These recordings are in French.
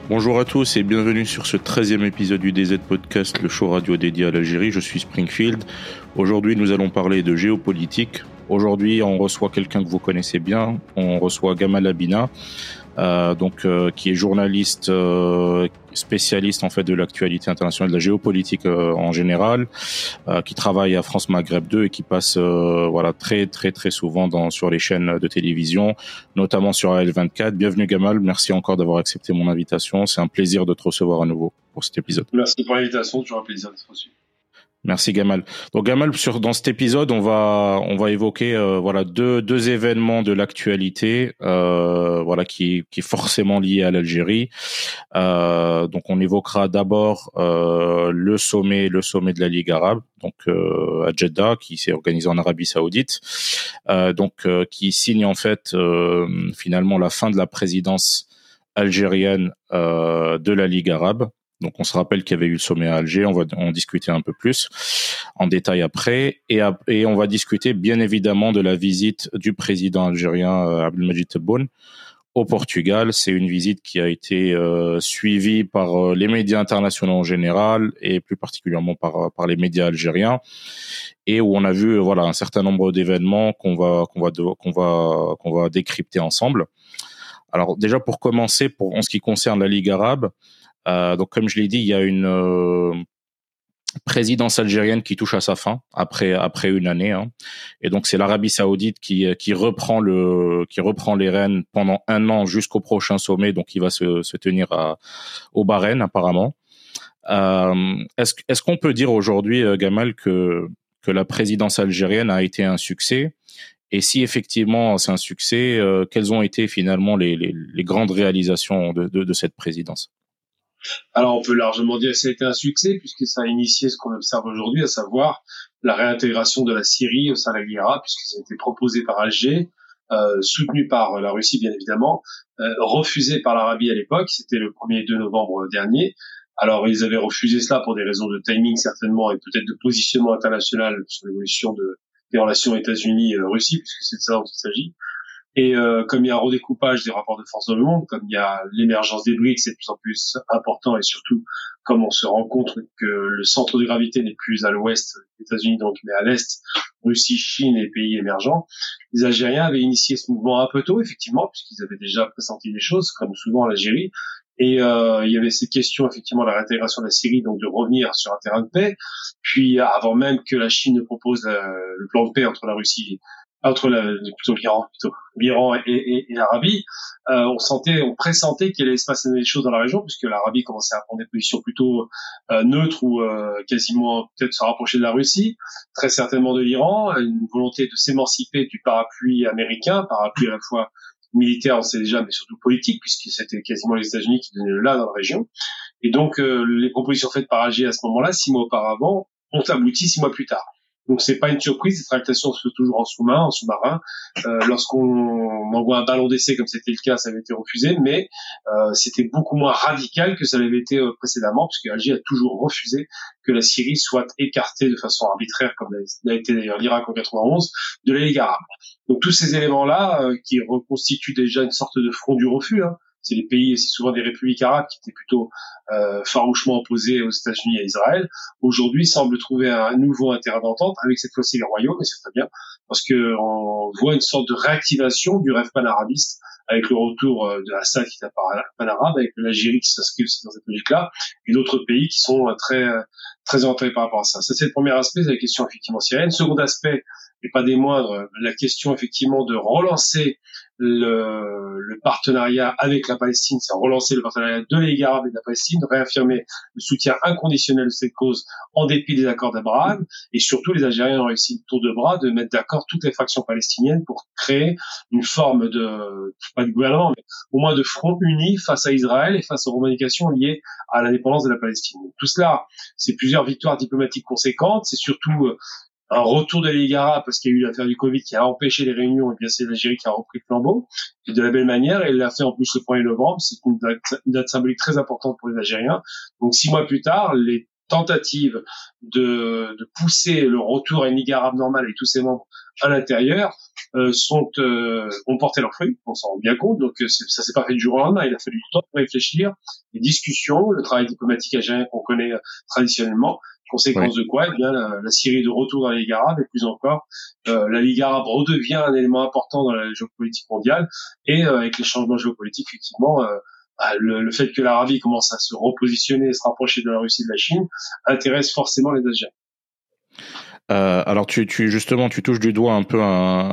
Bonjour à tous et bienvenue sur ce 13e épisode du DZ Podcast, le show radio dédié à l'Algérie. Je suis Springfield. Aujourd'hui, nous allons parler de géopolitique. Aujourd'hui, on reçoit quelqu'un que vous connaissez bien. On reçoit Gamal Abina, qui est journaliste spécialiste en fait de l'actualité internationale, de la géopolitique en général, qui travaille à France Maghreb 2 et qui passe très souvent sur les chaînes de télévision, notamment sur AL24. Bienvenue Gamal, merci encore d'avoir accepté mon invitation. C'est un plaisir de te recevoir à nouveau pour cet épisode. Merci pour l'invitation, toujours un plaisir d'être reçu. Merci Gamal. Donc Gamal, dans cet épisode, on va évoquer deux événements de l'actualité qui est forcément lié à l'Algérie. Donc on évoquera d'abord le sommet de la Ligue arabe, à Jeddah, qui s'est organisé en Arabie Saoudite, qui signe en fait finalement la fin de la présidence algérienne de la Ligue arabe. Donc, on se rappelle qu'il y avait eu le sommet à Alger. On va en discuter un peu plus en détail après. Et on va discuter, bien évidemment, de la visite du président algérien Abdelmadjid Tebboune au Portugal. C'est une visite qui a été suivie par les médias internationaux en général et plus particulièrement par les médias algériens, et où on a vu un certain nombre d'événements qu'on va décrypter ensemble. Alors, déjà, pour commencer, en ce qui concerne la Ligue arabe, donc comme je l'ai dit, il y a une présidence algérienne qui touche à sa fin après une année, et donc c'est l'Arabie Saoudite qui reprend les rênes pendant un an jusqu'au prochain sommet, donc il va se tenir au Bahreïn apparemment. Est-ce qu'on peut dire aujourd'hui, Gamal, que la présidence algérienne a été un succès? Et si effectivement c'est un succès, quelles ont été finalement les grandes réalisations de cette présidence? Alors, on peut largement dire que ça a été un succès, puisque ça a initié ce qu'on observe aujourd'hui, à savoir la réintégration de la Syrie au sein de la Ligue arabe, puisque ça a été proposé par Alger, soutenu par la Russie, bien évidemment, refusé par l'Arabie à l'époque. C'était le 1er et 2 novembre dernier. Alors, ils avaient refusé cela pour des raisons de timing, certainement, et peut-être de positionnement international sur l'évolution des relations États-Unis-Russie, puisque c'est de ça dont il s'agit. Et comme il y a un redécoupage des rapports de force dans le monde, comme il y a l'émergence des BRICS, c'est de plus en plus important, et surtout comme on se rend compte que le centre de gravité n'est plus à l'ouest, les États-Unis donc, mais à l'est, Russie, Chine et pays émergents, les Algériens avaient initié ce mouvement un peu tôt, effectivement, puisqu'ils avaient déjà pressenti des choses, comme souvent en Algérie. Et il y avait cette question, effectivement, de la réintégration de la Syrie, donc de revenir sur un terrain de paix. Puis, avant même que la Chine ne propose le plan de paix entre la Russie l'Iran et l'Arabie, on pressentait qu'il allait se passer des choses dans la région, puisque l'Arabie commençait à prendre des positions plutôt neutres ou quasiment peut-être se rapprocher de la Russie, très certainement de l'Iran, une volonté de s'émanciper du parapluie américain, parapluie à la fois militaire, on sait déjà, mais surtout politique, puisque c'était quasiment les États-Unis qui donnaient le là dans la région. Et donc, les propositions faites par Alger à ce moment-là, 6 mois auparavant, ont abouti 6 mois plus tard. Donc c'est pas une surprise, cette tractation se fait toujours en sous-marin. Lorsqu'on envoie un ballon d'essai, comme c'était le cas, ça avait été refusé, mais c'était beaucoup moins radical que ça l'avait été précédemment, puisque Alger a toujours refusé que la Syrie soit écartée de façon arbitraire, comme l'a été d'ailleurs l'Irak en 91, de la Ligue arabe. Donc tous ces éléments-là, qui reconstituent déjà une sorte de front du refus, c'est souvent des républiques arabes qui étaient plutôt farouchement opposées aux États-Unis et à Israël, aujourd'hui semblent trouver un nouveau terrain d'entente, avec cette fois-ci les royaumes, et c'est très bien, parce que on voit une sorte de réactivation du rêve panarabiste, avec le retour de Assad qui est un panarabe, avec l'Algérie qui s'inscrit aussi dans cette logique-là, et d'autres pays qui sont très orientés par rapport à ça. Ça, c'est le premier aspect, c'est la question effectivement syrienne. Second aspect, et pas des moindres, la question effectivement de relancer le partenariat avec la Palestine, c'est relancer le partenariat de la Ligue arabe et de la Palestine, réaffirmer le soutien inconditionnel de cette cause en dépit des accords d'Abraham, et surtout les Algériens ont réussi le tour de bras de mettre d'accord toutes les factions palestiniennes pour créer une forme pas de gouvernement, mais au moins de front uni face à Israël et face aux revendications liées à l'indépendance de la Palestine. Donc, tout cela, c'est plusieurs victoires diplomatiques conséquentes, c'est surtout un retour de la Ligue arabe, parce qu'il y a eu l'affaire du Covid qui a empêché les réunions, et bien c'est l'Algérie qui a repris le flambeau, et de la belle manière, et elle l'a fait en plus le 1er novembre, c'est une date symbolique très importante pour les Algériens. Donc 6 mois plus tard, les tentatives de pousser le retour à une Ligue arabe normale avec tous ses membres à l'intérieur ont porté leurs fruits, on s'en rend bien compte. Donc ça s'est pas fait du jour au lendemain, il a fallu du temps pour réfléchir, des discussions, le travail diplomatique algérien qu'on connaît traditionnellement. Conséquence de quoi, eh bien la Syrie est de retour dans la Ligue arabe, et plus encore la Ligue arabe redevient un élément important dans la géopolitique mondiale, et avec les changements géopolitiques, effectivement, le fait que l'Arabie commence à se repositionner et se rapprocher de la Russie et de la Chine intéresse forcément les Algériens. Alors justement tu touches du doigt un peu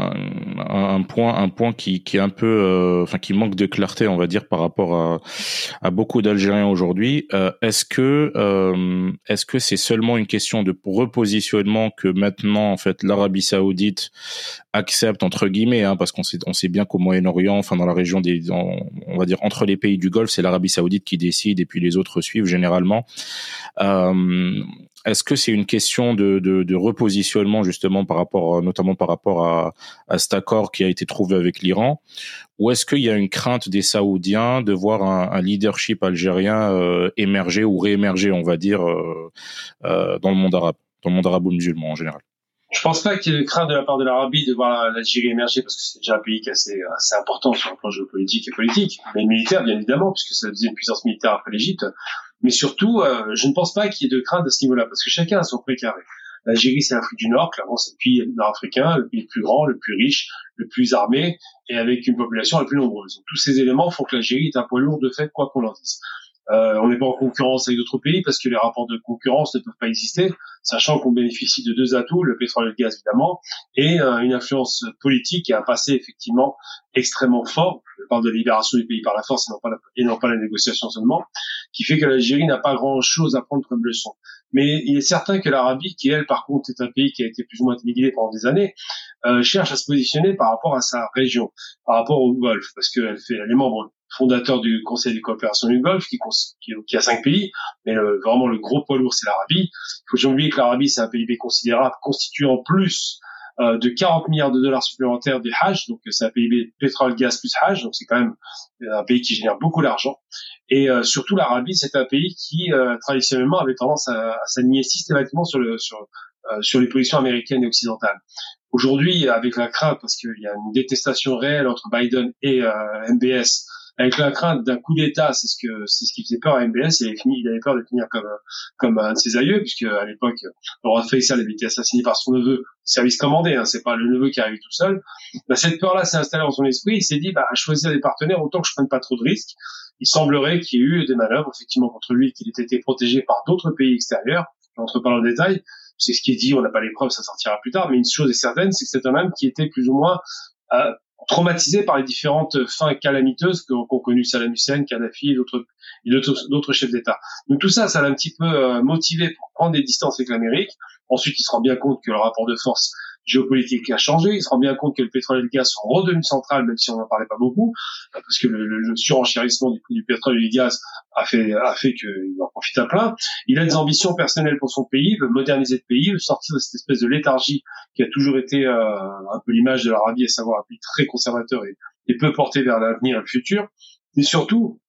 un point qui est un peu qui manque de clarté, on va dire, par rapport à beaucoup d'Algériens aujourd'hui. Est-ce que c'est seulement une question de repositionnement que maintenant en fait l'Arabie Saoudite accepte, entre guillemets, parce qu'on sait bien qu'au Moyen-Orient, enfin dans la région on va dire entre les pays du Golfe, c'est l'Arabie Saoudite qui décide et puis les autres suivent généralement. Est-ce que c'est une question de repositionnement justement notamment par rapport à cet accord qui a été trouvé avec l'Iran, ou est-ce qu'il y a une crainte des Saoudiens de voir un leadership algérien émerger ou réémerger, on va dire, dans le monde arabo-musulman en général? Je pense pas qu'il y ait une crainte de la part de l'Arabie de voir l'Algérie émerger, parce que c'est déjà un pays qui est assez important sur le plan géopolitique et politique, mais militaire bien évidemment, puisque c'est la deuxième puissance militaire après l'Égypte. Mais surtout, je ne pense pas qu'il y ait de crainte de ce niveau-là, parce que chacun a son précaré. L'Algérie, c'est l'Afrique du Nord, clairement, c'est le pays nord-africain, le pays le plus grand, le plus riche, le plus armé, et avec une population la plus nombreuse. Donc, tous ces éléments font que l'Algérie est un poids lourd de fait, quoi qu'on en dise. On n'est pas en concurrence avec d'autres pays parce que les rapports de concurrence ne peuvent pas exister, sachant qu'on bénéficie de deux atouts, le pétrole et le gaz évidemment, et une influence politique et un passé effectivement extrêmement fort. Je parle de libération du pays par la force et non pas la négociation seulement, qui fait que l'Algérie n'a pas grand-chose à prendre comme leçon. Mais il est certain que l'Arabie, qui elle par contre est un pays qui a été plus ou moins téléguidé pendant des années, cherche à se positionner par rapport à sa région, par rapport au Golfe, parce qu'elle est membre fondateur du Conseil de coopération du Golfe, qui a 5 pays, mais vraiment le gros poids lourd, c'est l'Arabie. Il faut jamais oublier que l'Arabie, c'est un PIB considérable, constituant plus de 40 milliards de dollars supplémentaires des Hajj, donc c'est un PIB pétrole, gaz plus Hajj, donc c'est quand même un pays qui génère beaucoup d'argent. Et surtout, l'Arabie, c'est un pays qui traditionnellement avait tendance à s'aligner systématiquement sur les positions américaines et occidentales. Aujourd'hui, avec la crainte, parce qu'il y a une détestation réelle entre Biden et MBS, avec la crainte d'un coup d'État, c'est ce qui faisait peur à MBS, il avait peur de finir comme un de ses aïeux, puisque à l'époque, le roi Faisal avait été assassiné par son neveu, service commandé, c'est pas le neveu qui arrive tout seul. Cette peur-là s'est installée dans son esprit, il s'est dit, à choisir des partenaires, autant que je prenne pas trop de risques. Il semblerait qu'il y ait eu des manœuvres, effectivement, contre lui, qu'il ait été protégé par d'autres pays extérieurs. Je n'entre pas dans le détail. C'est ce qui est dit, on n'a pas les preuves, ça sortira plus tard, mais une chose est certaine, c'est que c'est un homme qui était plus ou moins traumatisé par les différentes fins calamiteuses qu'ont connu Saddam Hussein, Kadhafi et d'autres chefs d'État. Donc tout ça l'a un petit peu motivé pour prendre des distances avec l'Amérique. Ensuite, il se rend bien compte que le rapport de force géopolitique a changé. Il se rend bien compte que le pétrole et le gaz sont redevenus centrales, même si on n'en parlait pas beaucoup, parce que le surenchérissement du prix du pétrole et du gaz a fait qu'il en profite à plein. Il a des ambitions personnelles pour son pays, veut moderniser le pays, veut sortir de cette espèce de léthargie qui a toujours été un peu l'image de l'Arabie, à savoir un pays très conservateur et peu porté vers l'avenir et le futur. Et surtout,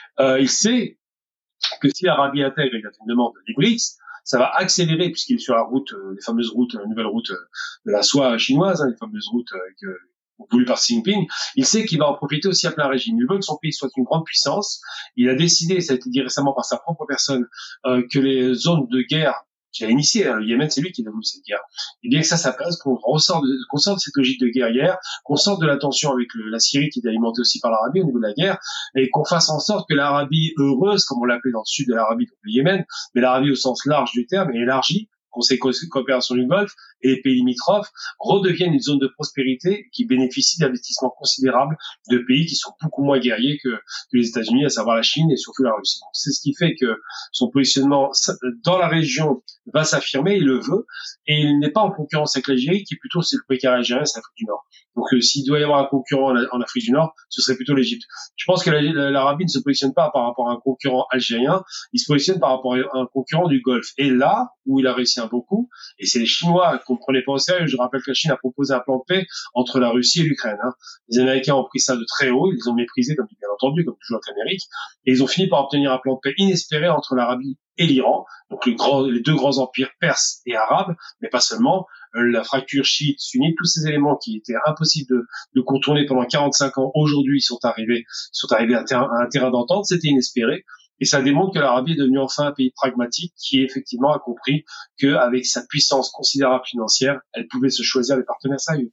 il sait que si l'Arabie intègre, il a fait une demande des BRICS, ça va accélérer, puisqu'il est sur la route, les fameuses routes, la nouvelle route de la soie chinoise, les fameuses routes voulues par Xi Jinping. Il sait qu'il va en profiter aussi à plein régime. Il veut que son pays soit une grande puissance. Il a décidé, ça a été dit récemment par sa propre personne, que les zones de guerre qui a initié, le Yémen, c'est lui qui a voulu cette guerre. Et bien que ça passe qu'on sorte de cette logique de guerrière, qu'on sorte de la tension avec la Syrie qui est alimentée aussi par l'Arabie au niveau de la guerre, et qu'on fasse en sorte que l'Arabie heureuse, comme on l'appelait dans le sud de l'Arabie, donc le Yémen, mais l'Arabie au sens large du terme, et élargie, Conseil de coopération du Golfe et les pays limitrophes redeviennent une zone de prospérité qui bénéficie d'investissements considérables de pays qui sont beaucoup moins guerriers que les États-Unis, à savoir la Chine et surtout la Russie. Donc, c'est ce qui fait que son positionnement dans la région va s'affirmer, il le veut, et il n'est pas en concurrence avec l'Algérie, qui plutôt c'est le précaré algérien, c'est l'Afrique du Nord. Donc s'il doit y avoir un concurrent en Afrique du Nord, ce serait plutôt l'Égypte. Je pense que l'Arabie ne se positionne pas par rapport à un concurrent algérien, il se positionne par rapport à un concurrent du Golfe. Et là où il a réussi un bon coup, et c'est les Chinois qu'on ne prenait pas au sérieux, je rappelle que la Chine a proposé un plan de paix entre la Russie et l'Ukraine. Les Américains ont pris ça de très haut, ils les ont méprisés, comme bien entendu, comme toujours avec l'Amérique, et ils ont fini par obtenir un plan de paix inespéré entre l'Arabie et l'Iran, donc les deux grands empires perses et arabes, mais pas seulement. la fracture chiite-sunnite, tous ces éléments qui étaient impossibles de contourner pendant 45 ans, aujourd'hui sont arrivés à un terrain d'entente. C'était inespéré. Et ça démontre que l'Arabie est devenue enfin un pays pragmatique qui effectivement a compris qu'avec sa puissance considérable financière, elle pouvait se choisir des partenaires sérieux.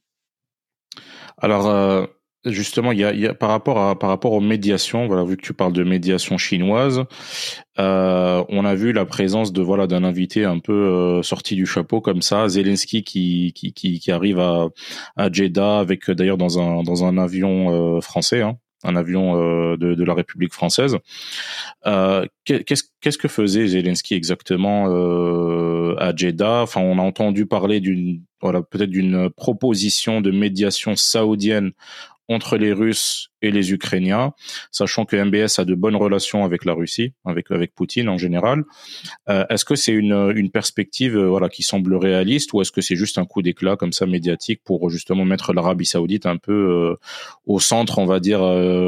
Alors, justement, il y a par rapport aux médiations, voilà, vu que tu parles de médiation chinoise, on a vu la présence d'un invité un peu sorti du chapeau comme ça, Zelensky qui arrive à Jeddah avec d'ailleurs dans un avion français, hein, un avion de la République française. Qu'est-ce que faisait Zelensky exactement à Jeddah? Enfin, on a entendu parler peut-être d'une proposition de médiation saoudienne entre les Russes et les Ukrainiens, sachant que MBS a de bonnes relations avec la Russie, avec Poutine en général. Est-ce que c'est une perspective qui semble réaliste, ou est-ce que c'est juste un coup d'éclat comme ça médiatique pour justement mettre l'Arabie Saoudite un peu au centre, on va dire,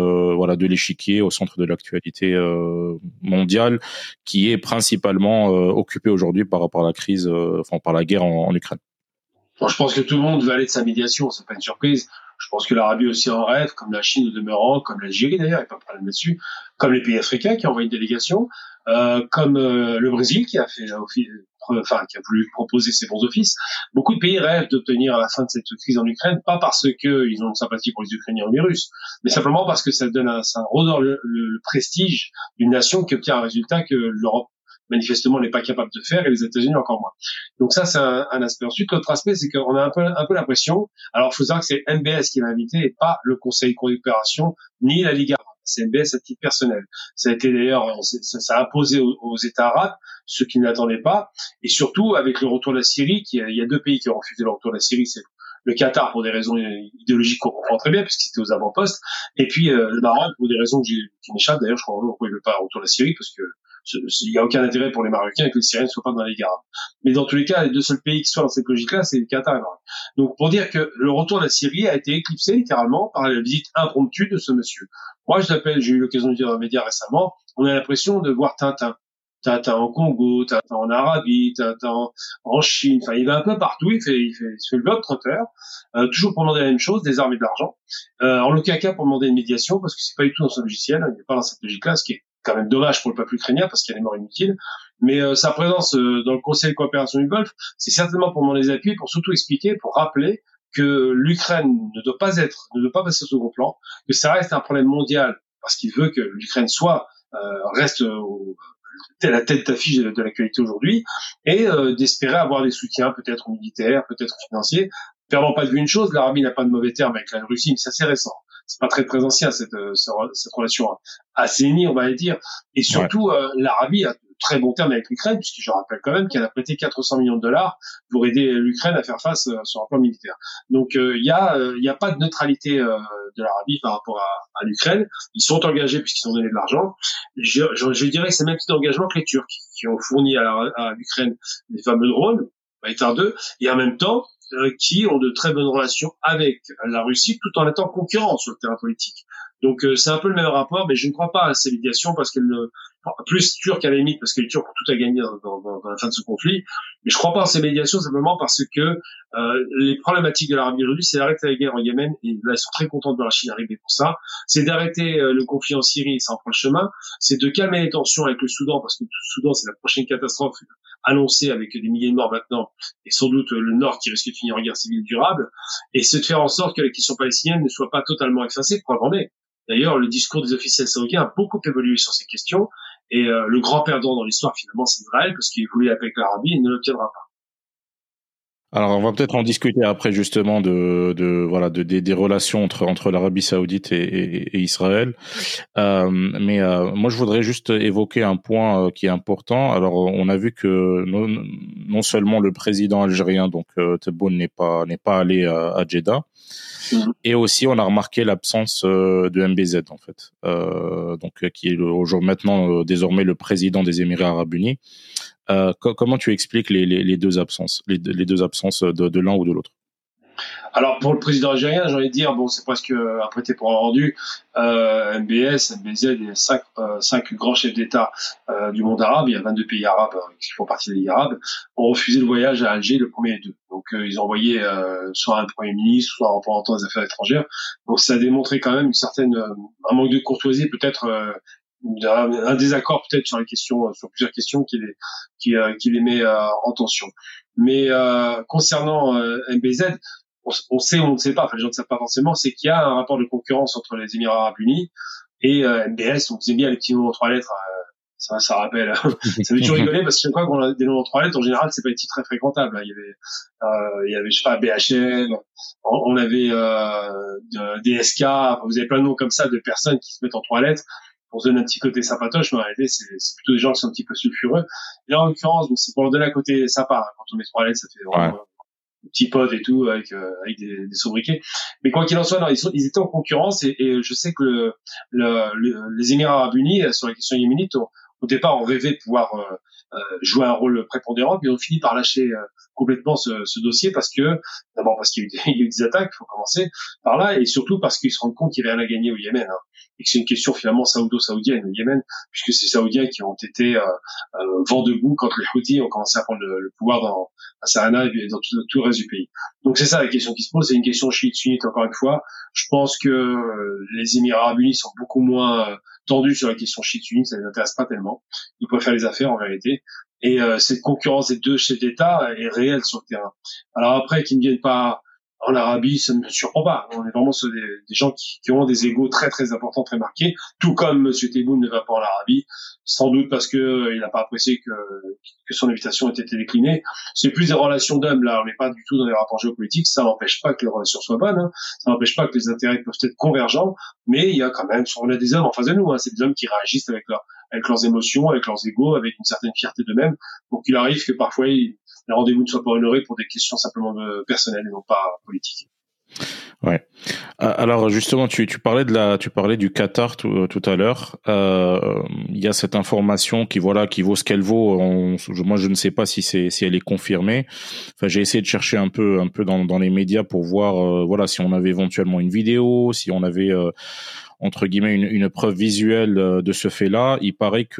de l'échiquier, au centre de l'actualité mondiale, qui est principalement occupée aujourd'hui par la crise, par la guerre en Ukraine? Bon, je pense que tout le monde veut aller de sa médiation, c'est pas une surprise. Je pense que l'Arabie aussi en rêve, comme la Chine au demeurant, comme l'Algérie d'ailleurs, il n'y a pas de problème là-dessus, comme les pays africains qui ont envoyé une délégation, comme le Brésil qui a qui a voulu proposer ses bons offices. Beaucoup de pays rêvent d'obtenir à la fin de cette crise en Ukraine, pas parce qu'ils ont une sympathie pour les Ukrainiens ou les Russes, mais simplement parce que ça redonne le prestige d'une nation qui obtient un résultat que l'Europe manifestement n'est pas capable de faire, et les États-Unis encore moins. Donc ça, c'est un aspect. Ensuite, l'autre aspect, c'est qu'on a un peu l'impression, alors il faut savoir que c'est MBS qui l'a invité et pas le Conseil de coopération ni la Ligue arabe. C'est MBS à titre personnel. Ça a été d'ailleurs, ça a imposé aux États arabes, ceux qui ne l'attendaient pas, et surtout avec le retour de la Syrie, il y a deux pays qui ont refusé le retour de la Syrie, c'est le Qatar pour des raisons idéologiques qu'on comprend très bien, puisqu'il était aux avant-postes, et puis le Maroc pour des raisons qui m'échappent. D'ailleurs, je crois pourquoi il ne veut pas le retour de la Syrie, parce que il n'y a aucun intérêt pour les Marocains que les Syriens ne soient pas dans la Ligue arabe. Mais dans tous les cas, les deux seuls pays qui soient dans cette logique-là, c'est le Qatar et le Maroc. Donc, pour dire que le retour de la Syrie a été éclipsé littéralement par la visite impromptue de ce monsieur. Moi, j'ai eu l'occasion de dire dans les médias récemment, on a l'impression de voir Tintin. Tintin en Congo, Tintin en Arabie, Tintin en Chine. Enfin, il va un peu partout. Il se fait le globe-trotteur, toujours pour demander la même chose, des armes et de l'argent. En aucun cas pour demander une médiation, parce que c'est pas du tout dans son logiciel. Il n'est pas dans cette logique-là, ce qui est quand même dommage pour le peuple ukrainien parce qu'il y a des morts inutiles. Mais sa présence dans le Conseil de coopération du Golfe, c'est certainement pour demander des appuis, pour surtout expliquer, pour rappeler que l'Ukraine ne doit pas passer au second plan, que ça reste un problème mondial parce qu'il veut que l'Ukraine reste la tête d'affiche de l'actualité aujourd'hui, et d'espérer avoir des soutiens peut-être militaires, peut-être financiers. Perdons pas de vue une chose, l'Arabie n'a pas de mauvais termes avec la Russie, mais c'est assez récent. C'est pas très ancien cette relation assainie, on va dire. Et surtout, l'Arabie a de très bons termes avec l'Ukraine, puisque je rappelle quand même qu'elle a prêté 400 millions de dollars pour aider l'Ukraine à faire face sur un plan militaire. Donc il y a pas de neutralité de l'Arabie par rapport à l'Ukraine. Ils sont engagés puisqu'ils ont donné de l'argent. Je dirais que c'est le même type d'engagement que les Turcs, qui ont fourni à l'Ukraine les fameux drones, Baytar 2, et en même temps qui ont de très bonnes relations avec la Russie, tout en étant concurrents sur le terrain politique. Donc c'est un peu le même rapport, mais je ne crois pas à ces médiations parce plus turques à la limite, parce que les Turcs ont tout à gagner dans la fin de ce conflit, mais je crois pas à ces médiations simplement parce que les problématiques de l'Arabie aujourd'hui, c'est d'arrêter la guerre en Yémen, et là ils sont très contents de voir la Chine arriver pour ça, c'est d'arrêter le conflit en Syrie, ça en prend le chemin, c'est de calmer les tensions avec le Soudan, parce que le Soudan c'est la prochaine catastrophe annoncée avec des milliers de morts maintenant, et sans doute le Nord qui risque de finir en guerre civile durable, et c'est de faire en sorte que la question palestinienne ne soit pas totalement effacée, preuve en est. D'ailleurs, le discours des officiels saoudiens a beaucoup évolué sur ces questions, et le grand perdant dans l'histoire, finalement, c'est Israël, parce qu'il voulait avec l'Arabie et ne l'obtiendra pas. Alors, on va peut-être en discuter après, justement, des relations entre l'Arabie Saoudite et Israël. Mais moi, je voudrais juste évoquer un point qui est important. Alors, on a vu que non seulement le président algérien, donc Tebboune, n'est pas allé à Jeddah, et aussi on a remarqué l'absence de MBZ, en fait, qui est maintenant désormais le président des Émirats Arabes Unis. Comment tu expliques les deux absences, les deux absences de l'un ou de l'autre? Alors pour le président algérien, j'ai envie de dire, bon, c'est presque un prêté pour un rendu. MBS, MBZ et cinq grands chefs d'État du monde arabe, il y a 22 pays arabes qui font partie de la Ligue arabe, ont refusé le voyage à Alger le premier et deux. Donc ils ont envoyé soit un premier ministre, soit un représentant des affaires étrangères. Donc ça a démontré quand même une certaine un manque de courtoisie, peut-être un désaccord peut-être sur les questions, sur plusieurs questions qui les met en tension. Mais concernant MBZ, on sait ou on ne sait pas, enfin les gens ne savent pas forcément, c'est qu'il y a un rapport de concurrence entre les Émirats Arabes Unis et MBS. On faisait bien les petits noms en 3 lettres. Ça rappelle, ça fait toujours rigoler parce que chaque fois qu'on a des noms en 3 lettres, en général, c'est pas des titres très fréquentables. Il y avait, je sais pas, BHL, on avait DSK. Enfin, vous avez plein de noms comme ça de personnes qui se mettent en 3 lettres pour se donner un petit côté sympatoche, mais en réalité, c'est plutôt des gens qui sont un petit peu sulfureux. Et là, en l'occurrence, bon, c'est pour leur donner un côté sympa. Quand on met 3 lettres, ça fait vraiment petits potes et tout avec des sobriquets. Mais quoi qu'il en soit, non, ils étaient en concurrence et je sais que les Émirats Arabes Unis sur la question yéménite au départ ont rêvé de pouvoir jouer un rôle prépondérant, puis ils ont fini par lâcher complètement ce dossier parce que d'abord parce qu'il y a eu des attaques, il faut commencer par là, et surtout parce qu'ils se rendent compte qu'il n'y avait rien à gagner au Yémen, hein, et que c'est une question finalement saoudo-saoudienne au Yémen, puisque c'est les Saoudiens qui ont été vent debout quand les Houthis ont commencé à prendre le pouvoir à Sarana et dans tout le reste du pays. Donc c'est ça la question qui se pose, c'est une question chiite-sunnite encore une fois. Je pense que les Émirats Arabes Unis sont beaucoup moins tendus sur la question chiite-sunnite, ça les intéresse pas tellement. Ils préfèrent les affaires en vérité. Et cette concurrence des deux chefs d'État est réelle sur le terrain. Alors après, qu'ils ne viennent pas en Arabie, ça ne me surprend pas. On est vraiment sur des gens qui ont des égos très très importants, très marqués, tout comme Monsieur Tebboune ne va pas en Arabie, sans doute parce que il n'a pas apprécié que son invitation ait été déclinée. C'est plus des relations d'hommes, là, on n'est pas du tout dans les rapports géopolitiques, ça n'empêche pas que les relations soient bonnes, hein. Ça n'empêche pas que les intérêts peuvent être convergents, mais il y a quand même, on a des hommes en face de nous, hein. C'est des hommes qui réagissent avec leurs émotions, avec leurs égos, avec une certaine fierté d'eux-mêmes. Donc il arrive que parfois les rendez-vous ne soient pas honorés pour des questions simplement personnelles et non pas politiques. Ouais. Alors justement, tu parlais du Qatar tout à l'heure. Il y a cette information qui vaut ce qu'elle vaut. Moi, je ne sais pas si elle est confirmée. Enfin, j'ai essayé de chercher un peu dans les médias pour voir si on avait éventuellement une vidéo, si on avait entre guillemets une preuve visuelle de ce fait-là. Il paraît que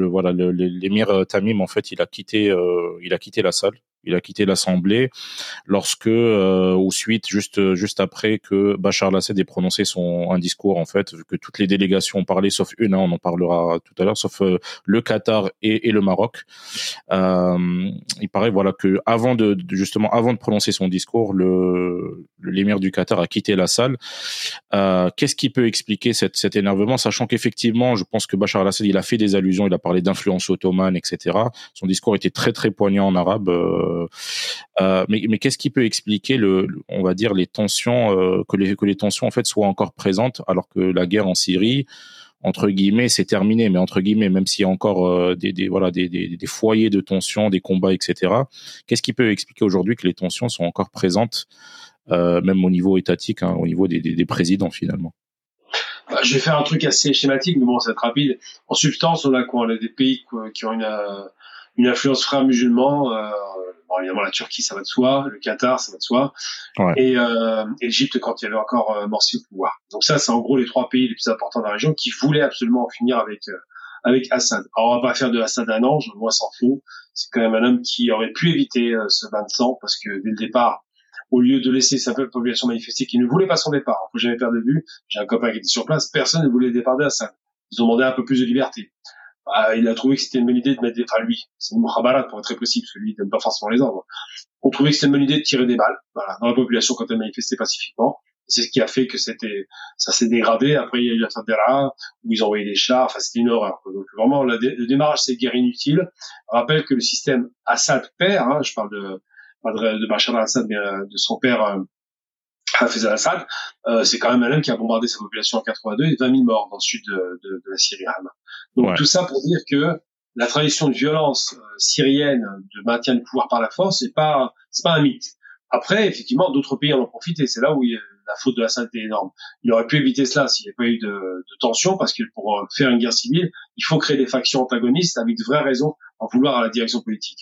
l'émir Tamim, en fait, il a quitté la salle. Il a quitté l'Assemblée lorsque, ou suite, juste après que Bachar el-Assad ait prononcé un discours, en fait, que toutes les délégations ont parlé, sauf une, hein, on en parlera tout à l'heure, sauf le Qatar et le Maroc. Il paraît, que avant de prononcer son discours, l'émir du Qatar a quitté la salle. Qu'est-ce qui peut expliquer cet énervement, sachant qu'effectivement, je pense que Bachar el-Assad, il a fait des allusions, il a parlé d'influence ottomane, etc. Son discours était très très poignant en arabe. Mais qu'est-ce qui peut expliquer on va dire les tensions, que les tensions en fait soient encore présentes alors que la guerre en Syrie, entre guillemets, c'est terminé, mais entre guillemets, même s'il y a encore des foyers de tensions, des combats, etc. Qu'est-ce qui peut expliquer aujourd'hui que les tensions sont encore présentes, même au niveau étatique, hein, au niveau des présidents finalement? Je vais faire un truc assez schématique, mais bon, ça va être rapide. En substance, on a quoi? On a des pays qui ont une influence frère musulman. Bon, évidemment, la Turquie, ça va de soi. Le Qatar, ça va de soi. Ouais. Et l'Égypte, quand il y avait encore Morsi au pouvoir. Donc ça, c'est en gros les 3 pays les plus importants de la région qui voulaient absolument en finir avec Assad. Alors, on va pas faire de Assad un ange, moi, s'en fout. C'est quand même un homme qui aurait pu éviter ce bain de sang, parce que dès le départ, au lieu de laisser sa population manifester qui ne voulait pas son départ, faut jamais perdre de vue, j'ai un copain qui était sur place, personne ne voulait le départ d'Assad. Ils ont demandé un peu plus de liberté. Il a trouvé que c'était une bonne idée de mettre lui, c'est une mukhabarat pour être très précis, parce que lui, il donne pas forcément les ordres. On trouvait que c'était une bonne idée de tirer des balles, dans la population quand elle manifestait pacifiquement. C'est ce qui a fait que ça s'est dégradé. Après, il y a eu la Tadera, où ils ont envoyé des chars, enfin, c'était une horreur, quoi. Donc, vraiment, le démarrage, c'est guerre inutile. Je rappelle que le système Assad père, hein, je parle de Bachar al-Assad, mais de son père, Hafez al-Assad, c'est quand même un homme qui a bombardé sa population en 82 et 20 000 morts dans le sud de la Syrie. Donc tout ça pour dire que la tradition de violence syrienne, de maintien du pouvoir par la force, c'est pas un mythe. Après, effectivement, d'autres pays en ont profité. C'est là où la faute de Assad était énorme. Il aurait pu éviter cela s'il n'y avait pas eu de tension, parce que pour faire une guerre civile, il faut créer des factions antagonistes avec de vraies raisons en vouloir à la direction politique.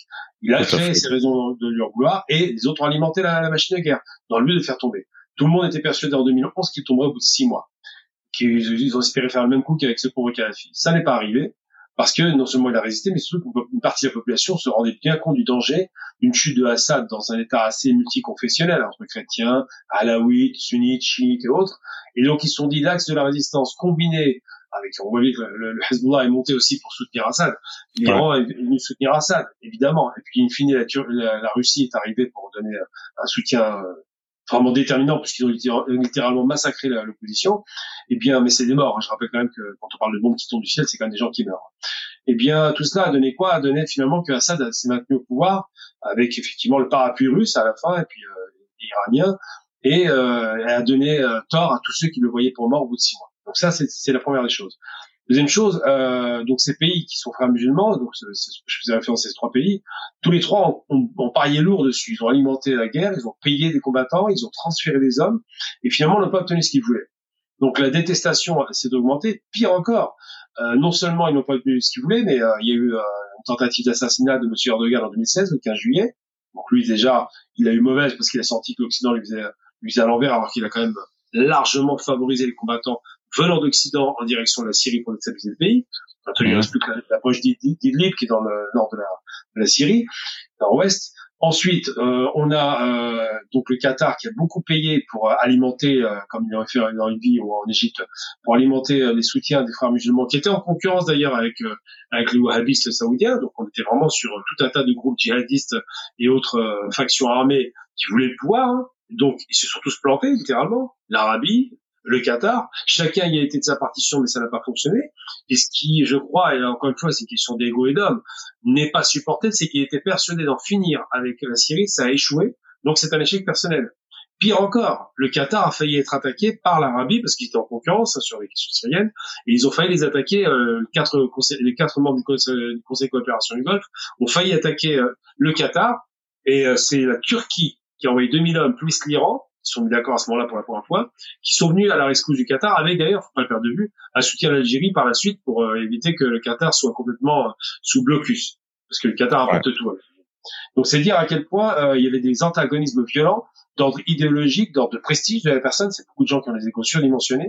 Il a créé ses raisons de lui en vouloir et les autres ont alimenté la machine de guerre dans le but de faire tomber. Tout le monde était persuadé en 2011 qu'il tomberait au bout de 6 mois. Ils ont espéré faire le même coup qu'avec ce pauvre Kadhafi. Ça n'est pas arrivé parce que non seulement il a résisté, mais surtout une partie de la population se rendait bien compte du danger d'une chute de Assad dans un état assez multiconfessionnel entre chrétiens, alaouites, sunnites, chiites et autres. Et donc ils se sont dit l'axe de la résistance combiné avec, on voit que le Hezbollah est monté aussi pour soutenir Assad. L'Iran est venu soutenir Assad, évidemment. Et puis in fine la Russie est arrivée pour donner un soutien vraiment déterminant puisqu'ils ont littéralement massacré l'opposition. Eh bien, mais c'est des morts. Je rappelle quand même que quand on parle de bombes qui tombent du ciel, c'est quand même des gens qui meurent. Eh bien, tout cela a donné quoi? A donné finalement que Assad s'est maintenu au pouvoir avec effectivement le parapluie russe à la fin et puis les Iraniens et a donné tort à tous ceux qui le voyaient pour mort au bout de 6 mois. Donc ça, c'est la première des choses. Deuxième chose, donc ces pays qui sont frères musulmans, donc je faisais référence à ces 3 pays, tous les 3 ont parié lourd dessus. Ils ont alimenté la guerre, ils ont payé des combattants, ils ont transféré des hommes, et finalement n'ont pas obtenu ce qu'ils voulaient. Donc la détestation s'est augmentée. Pire encore, non seulement ils n'ont pas obtenu ce qu'ils voulaient, mais il y a eu une tentative d'assassinat de M. Erdogan en 2016, le 15 juillet. Donc lui déjà, il a eu mauvaise parce qu'il a senti que l'Occident lui faisait à l'envers, alors qu'il a quand même largement favorisé les combattants venant d'Occident en direction de la Syrie pour déstabiliser le pays. Maintenant, il ne reste plus que la poche d'Idlib qui est dans le nord de la Syrie, nord-ouest. Ensuite, on a donc le Qatar qui a beaucoup payé pour alimenter, comme il aurait fait en Libye ou en Égypte, pour alimenter les soutiens des frères musulmans qui étaient en concurrence d'ailleurs avec les wahhabistes saoudiens. Donc on était vraiment sur tout un tas de groupes djihadistes et autres factions armées qui voulaient le pouvoir. Hein. Donc ils se sont tous plantés littéralement. L'Arabie, le Qatar, chacun y a été de sa partition, mais ça n'a pas fonctionné. Et ce qui, je crois, et là encore une fois, c'est une question d'ego et d'homme, n'est pas supporté, c'est qu'il était persuadé d'en finir avec la Syrie, ça a échoué, donc c'est un échec personnel. Pire encore, le Qatar a failli être attaqué par l'Arabie, parce qu'ils étaient en concurrence sur les questions syriennes, et ils ont failli les attaquer, les 4 membres du Conseil de coopération du Golfe ont failli attaquer le Qatar, et c'est la Turquie qui a envoyé 2000 hommes, plus l'Iran, qui sont mis d'accord à ce moment-là pour la première fois, qui sont venus à la rescousse du Qatar, avec d'ailleurs, faut pas le perdre de vue, un soutien à l'Algérie par la suite pour éviter que le Qatar soit complètement sous blocus, parce que le Qatar apporte tout. Donc c'est dire à quel point il y avait des antagonismes violents d'ordre idéologique, d'ordre de prestige de la personne. C'est beaucoup de gens qui ont des égos surdimensionnés.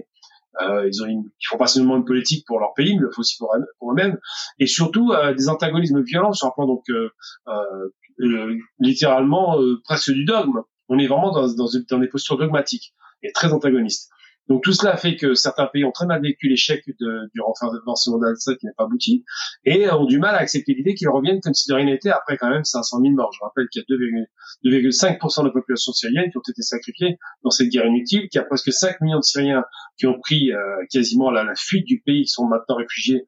Ils font pas seulement une politique pour leur pays, mais il le faut aussi pour eux-mêmes. Et surtout des antagonismes violents sur un plan donc littéralement presque du dogme. On est vraiment dans des postures dogmatiques et très antagonistes. Donc tout cela fait que certains pays ont très mal vécu l'échec du renforcement d'Al-Assad qui n'a pas abouti et ont du mal à accepter l'idée qu'ils reviennent comme si de rien n'était après quand même 500 000 morts. Je rappelle qu'il y a 2,5% de la population syrienne qui ont été sacrifiés dans cette guerre inutile, qu'il y a presque 5 millions de Syriens qui ont pris quasiment la fuite du pays, qui sont maintenant réfugiés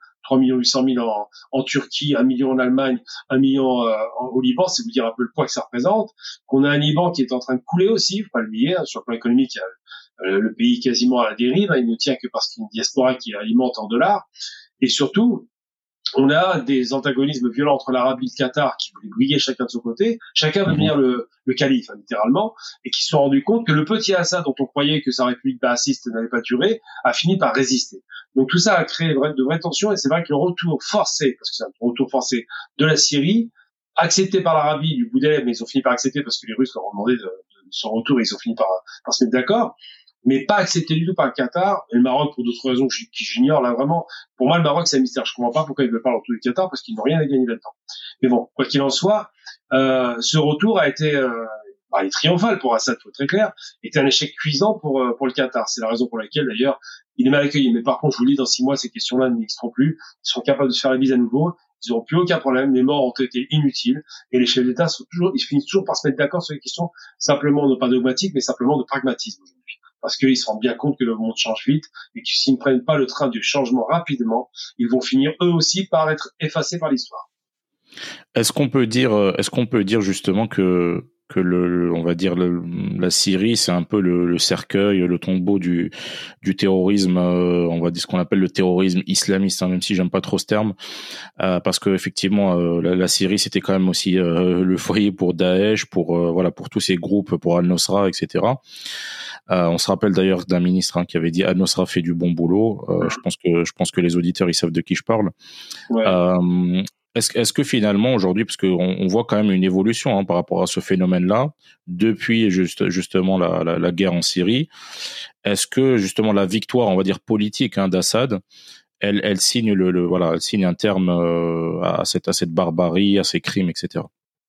3 800 000 en Turquie, 1 million en Allemagne, 1 million au Liban, c'est vous dire un peu le poids que ça représente. Qu'on a un Liban qui est en train de couler aussi, faut pas l'oublier, hein, sur le plan économique, il y a le pays quasiment à la dérive, hein, il ne tient que parce qu'il y a une diaspora qui alimente en dollars. Et surtout, on a des antagonismes violents entre l'Arabie et le Qatar qui voulaient briller chacun de son côté. Chacun veut devenir le calife, hein, littéralement, et qui se sont rendus compte que le petit Assad, dont on croyait que sa république baassiste n'allait pas durer, a fini par résister. Donc tout ça a créé de vraies tensions, et c'est vrai que le retour forcé, parce que c'est un retour forcé de la Syrie, accepté par l'Arabie du bout des lèvres, mais ils ont fini par accepter parce que les Russes leur ont demandé de son retour, et ils ont fini par se mettre d'accord, mais pas accepté du tout par le Qatar et le Maroc pour d'autres raisons que j'ignore là vraiment. Pour moi, le Maroc, c'est un mystère. Je comprends pas pourquoi ils veulent pas le retour du Qatar, parce qu'ils n'ont rien à gagner là-dedans. Mais bon, quoi qu'il en soit, ce retour a été il est triomphal pour Assad, faut être très clair, était un échec cuisant pour le Qatar. C'est la raison pour laquelle d'ailleurs il est mal accueilli. Mais par contre, je vous le dis, dans 6 mois, ces questions-là n'existeront plus. Ils seront capables de se faire la bise à nouveau. Ils n'auront plus aucun problème. Les morts ont été inutiles. Et les chefs d'État ils finissent toujours par se mettre d'accord sur les questions simplement, non pas dogmatiques, mais simplement de pragmatisme aujourd'hui. Parce qu'ils se rendent bien compte que le monde change vite et que s'ils ne prennent pas le train du changement rapidement, ils vont finir eux aussi par être effacés par l'histoire. Est-ce qu'on peut dire justement que on va dire la Syrie, c'est un peu le cercueil, le tombeau du terrorisme, on va dire ce qu'on appelle le terrorisme islamiste, hein, même si j'aime pas trop ce terme, parce que effectivement la Syrie c'était quand même aussi le foyer pour Daesh, pour tous ces groupes, pour Al-Nosra, etc. On se rappelle d'ailleurs d'un ministre qui avait dit Al-Nosra fait du bon boulot. Je pense que les auditeurs ils savent de qui je parle. Ouais. est-ce que finalement aujourd'hui, parce qu'on voit quand même une évolution par rapport à ce phénomène-là, depuis justement la guerre en Syrie, est-ce que justement la victoire, on va dire politique d'Assad, elle signe voilà, elle signe un terme à cette barbarie, à ces crimes, etc.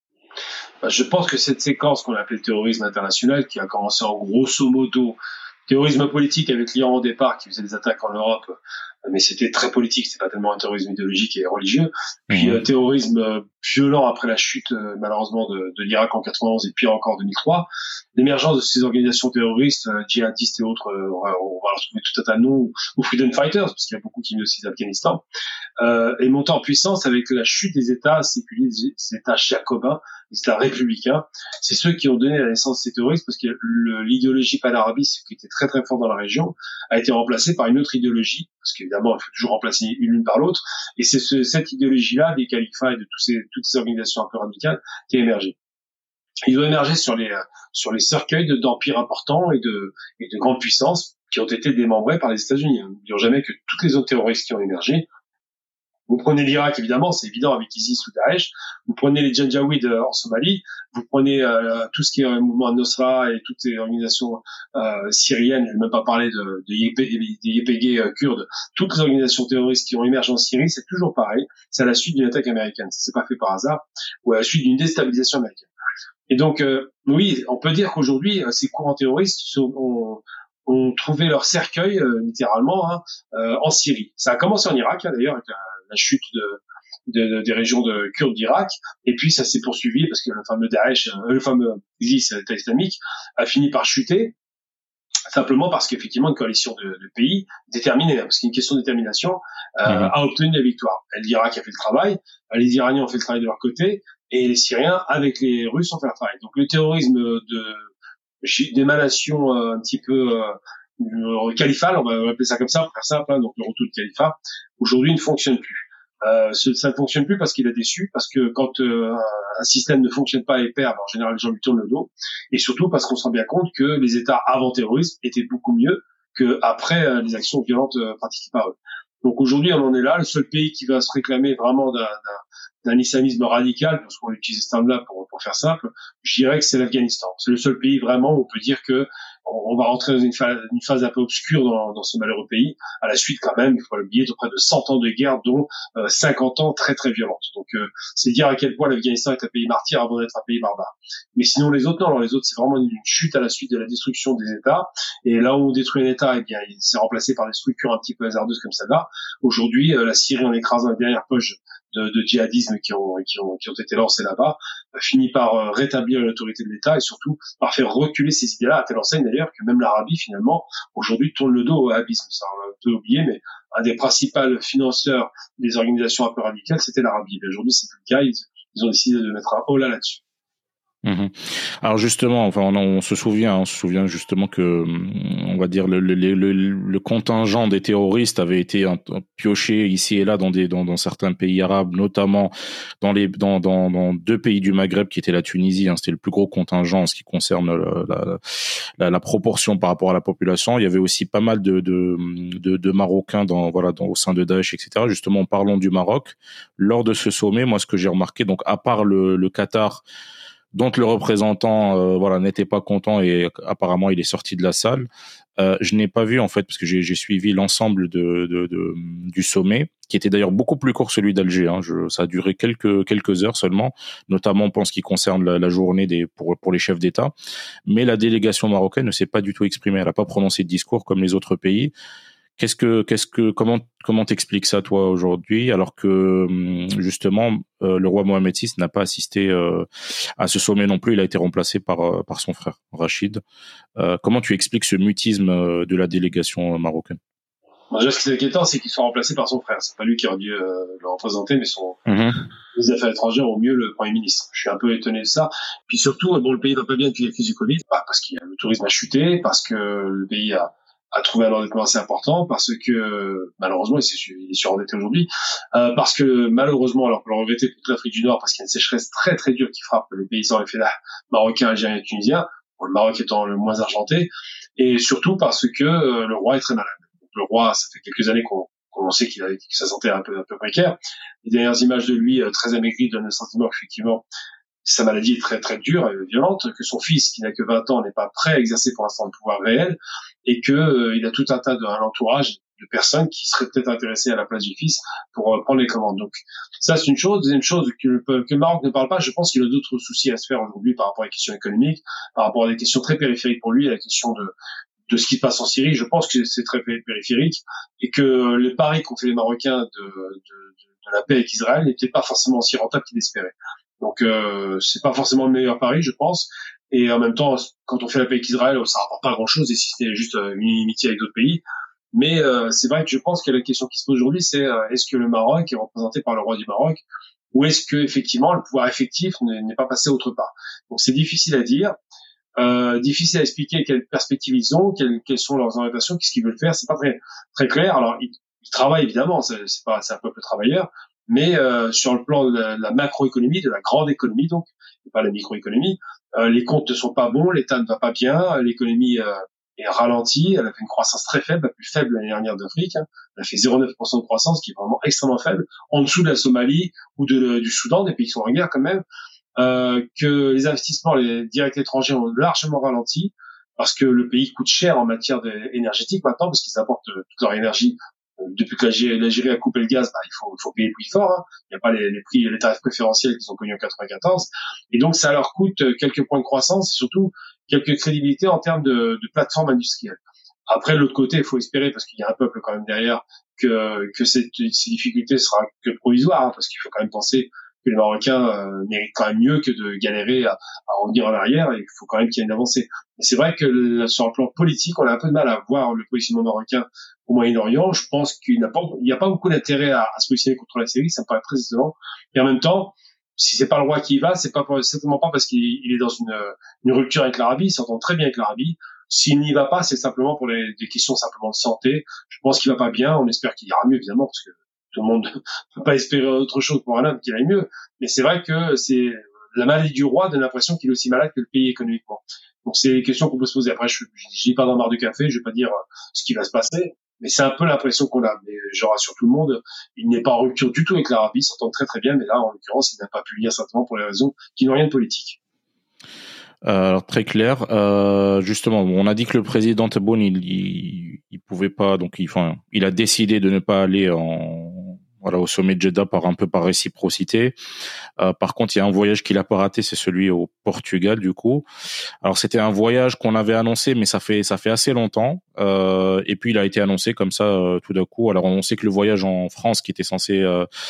Je pense que cette séquence qu'on appelle le terrorisme international, qui a commencé en grosso modo terrorisme politique avec l'Iran au départ, qui faisait des attaques en Europe, mais c'était très politique, c'était pas tellement un terrorisme idéologique et religieux. Puis terrorisme violent après la chute malheureusement de l'Irak en 91 et puis encore en 2003. L'émergence de ces organisations terroristes, djihadistes et autres, on va retrouver tout un tas de noms, ou Freedom Fighters, parce qu'il y a beaucoup qui viennent aussi d'Afghanistan, est monté en puissance avec la chute des États séculiers, des États jacobins, des États républicains. C'est ceux qui ont donné la naissance de ces terroristes, parce que l'idéologie panarabiste, qui était très très forte dans la région, a été remplacée par une autre idéologie, parce qu'évidemment, il faut toujours remplacer l'une par l'autre, et c'est cette idéologie-là des califats et de toutes ces organisations un peu radicales qui a émergé. Ils ont émergé sur les cercueils d'empires importants et de grandes puissances qui ont été démembrés par les États-Unis. N'oublions jamais que toutes les autres terroristes qui ont émergé, vous prenez l'Irak, évidemment, c'est évident avec ISIS ou Daesh. Vous prenez les Janjaweed en Somalie. Vous prenez tout ce qui est mouvement Nusra et toutes ces organisations syriennes. Je ne vais même pas parler des YPG kurdes. Toutes les organisations terroristes qui ont émergé en Syrie, c'est toujours pareil. C'est à la suite d'une attaque américaine. C'est pas fait par hasard, ou à la suite d'une déstabilisation américaine. Et donc, oui, on peut dire qu'aujourd'hui, ces courants terroristes ont trouvé leur cercueil, littéralement, en Syrie. Ça a commencé en Irak, d'ailleurs, avec la chute des régions de kurdes d'Irak, et puis ça s'est poursuivi parce que le fameux Daesh, le fameux ISIS, l'État islamique, a fini par chuter, simplement parce qu'effectivement une coalition de pays déterminés, parce qu'il y a une question de détermination, a obtenu la victoire. L'Irak a fait le travail, les Iraniens ont fait le travail de leur côté, et les Syriens, avec les Russes, ont fait le travail. Donc le terrorisme d'émanation un petit peu califale, on va appeler ça comme ça pour faire simple, donc le retour du califat, aujourd'hui ne fonctionne plus. Ça ne fonctionne plus parce qu'il a déçu, parce que quand un système ne fonctionne pas et perd, en général les gens lui tournent le dos, et surtout parce qu'on se rend bien compte que les États avant terrorisme étaient beaucoup mieux qu'après les actions violentes pratiquées par eux. Donc aujourd'hui on en est là, le seul pays qui va se réclamer vraiment d'un islamisme radical, parce qu'on utilise ce terme-là pour faire simple, je dirais que c'est l'Afghanistan. C'est le seul pays vraiment où on peut dire que on va rentrer dans une phase un peu obscure dans ce malheureux pays, à la suite quand même, il faut l'oublier, de près de 100 ans de guerre, dont 50 ans très très violentes. Donc c'est dire à quel point l'Afghanistan est un pays martyr avant d'être un pays barbare. Mais sinon les autres, non, alors les autres c'est vraiment une chute à la suite de la destruction des États, et là où on détruit un État, eh bien il s'est remplacé par des structures un petit peu hasardeuses comme celle-là. Aujourd'hui, la Syrie, en écrasant la dernière poche de djihadisme qui ont été lancés là-bas, finit par rétablir l'autorité de l'État et surtout par faire reculer ces idées-là, à telle enseigne d'ailleurs que même l'Arabie finalement aujourd'hui tourne le dos au wahhabisme. Ça on a un peu oublié, mais un des principaux financeurs des organisations un peu radicales, c'était l'Arabie. Mais aujourd'hui c'est plus le cas, ils ont décidé de mettre un holà là-dessus. Alors justement, enfin, on se souvient justement que, on va dire le contingent des terroristes avait été pioché ici et là dans certains pays arabes, notamment dans deux pays du Maghreb qui étaient la Tunisie. C'était le plus gros contingent en ce qui concerne la proportion par rapport à la population. Il y avait aussi pas mal de Marocains au sein de Daesh, etc. Justement, en parlant du Maroc, lors de ce sommet, moi, ce que j'ai remarqué, donc à part le Qatar, dont le représentant n'était pas content et apparemment il est sorti de la salle. Je n'ai pas vu en fait, parce que j'ai suivi l'ensemble du sommet, qui était d'ailleurs beaucoup plus court que celui d'Alger. Ça a duré quelques heures seulement, notamment en ce qui concerne la journée pour les chefs d'État. Mais la délégation marocaine ne s'est pas du tout exprimée. Elle n'a pas prononcé de discours comme les autres pays. Comment t'expliques ça toi aujourd'hui, alors que justement le roi Mohamed VI n'a pas assisté à ce sommet non plus, il a été remplacé par son frère Rachid. Comment tu expliques ce mutisme de la délégation marocaine? Déjà, ce qui est inquiétant, c'est qu'il soit remplacé par son frère. C'est pas lui qui aurait dû le représenter, mais son ministre des Affaires étrangères, au mieux le Premier ministre. Je suis un peu étonné de ça. Puis surtout, le pays va pas bien depuis la crise du Covid, parce que le tourisme a chuté, parce que le pays a trouvé un endettement assez important, parce que malheureusement il est surendetté aujourd'hui, parce que malheureusement, alors pour le regretter pour toute l'Afrique du Nord, parce qu'il y a une sécheresse très très dure qui frappe les paysans, les fédères marocains, algériens et tunisiens, le Maroc étant le moins argenté, et surtout parce que le roi est très malade. Donc, le roi, ça fait quelques années qu'on on sait que sa santé est un peu précaire. Les dernières images de lui, très amaigri, donnent le sentiment qu'effectivement, sa maladie est très très dure et violente, que son fils, qui n'a que 20 ans, n'est pas prêt à exercer pour l'instant le pouvoir réel, et que il a tout un tas d'un entourage de personnes qui seraient peut-être intéressées à la place du fils pour prendre les commandes. Donc ça, c'est une chose. Deuxième chose, que le Maroc ne parle pas, je pense qu'il a d'autres soucis à se faire aujourd'hui par rapport à la question économique, par rapport à des questions très périphériques pour lui, à la question de ce qui se passe en Syrie. Je pense que c'est très périphérique et que les paris qu'ont fait les Marocains de la paix avec Israël n'étaient pas forcément aussi rentables qu'ils espéraient. Donc c'est pas forcément le meilleur pari, je pense. Et en même temps, quand on fait la paix avec Israël, ça rapporte pas grand-chose, et si c'était juste une inimitié avec d'autres pays. Mais c'est vrai que je pense que la question qui se pose aujourd'hui, c'est est-ce que le Maroc est représenté par le roi du Maroc, ou est-ce que effectivement le pouvoir effectif n'est pas passé autre part. Donc c'est difficile à dire, difficile à expliquer quelles perspectives ils ont, quelles sont leurs orientations, qu'est-ce qu'ils veulent faire. C'est pas très très clair. Alors ils travaillent évidemment, c'est un peuple travailleur, mais sur le plan de la macroéconomie, de la grande économie donc, et pas la microéconomie, les comptes ne sont pas bons, l'État ne va pas bien, l'économie est ralentie, elle a fait une croissance très faible, la plus faible l'année dernière d'Afrique, hein. Elle a fait 0,9% de croissance, qui est vraiment extrêmement faible, en dessous de la Somalie ou du Soudan, des pays qui sont en guerre quand même, que les investissements les directs étrangers ont largement ralenti, parce que le pays coûte cher en matière énergétique maintenant, parce qu'ils apportent toute leur énergie. Depuis que l'Algérie a coupé le gaz, il faut payer le prix fort, hein. Il n'y a pas les tarifs préférentiels qu'ils ont connus en 94. Et donc, ça leur coûte quelques points de croissance et surtout quelques crédibilités en termes de plateforme industrielle. Après, de l'autre côté, il faut espérer, parce qu'il y a un peuple quand même derrière, que ces difficultés sera que provisoire, hein, parce qu'il faut quand même penser que les Marocains méritent quand même mieux que de galérer à revenir en arrière, et il faut quand même qu'il y ait une avancée. Mais c'est vrai que sur le plan politique, on a un peu de mal à voir le positionnement marocain au Moyen-Orient. Je pense qu'il n'y a pas beaucoup d'intérêt à se positionner contre la Syrie, ça me paraît très étonnant. Et en même temps, si c'est pas le roi qui y va, c'est certainement pas parce qu'il est dans une rupture avec l'Arabie, il s'entend très bien avec l'Arabie. S'il n'y va pas, c'est simplement pour des questions simplement de santé. Je pense qu'il va pas bien, on espère qu'il ira mieux évidemment, parce que tout le monde ne peut pas espérer autre chose pour un homme qu'il aille mieux. Mais c'est vrai que la maladie du roi donne l'impression qu'il est aussi malade que le pays économiquement. Donc c'est des questions qu'on peut se poser. Après, je dis pas dans marre de café, je vais pas dire ce qui va se passer, mais c'est un peu l'impression qu'on a. Mais je rassure tout le monde, il n'est pas en rupture du tout avec l'Arabie, il s'entend très très bien, mais là, en l'occurrence, il n'a pas pu venir simplement pour les raisons qui n'ont rien de politique. Alors, très clair. Justement, on a dit que le président Tebboune, il pouvait pas, donc il a décidé de ne pas aller au sommet de Jeddah par réciprocité. Par contre, il y a un voyage qu'il a pas raté, c'est celui au Portugal, du coup. Alors, c'était un voyage qu'on avait annoncé, mais ça fait assez longtemps. Et puis, il a été annoncé comme ça, tout d'un coup. Alors, on sait que le voyage en France, qui était censé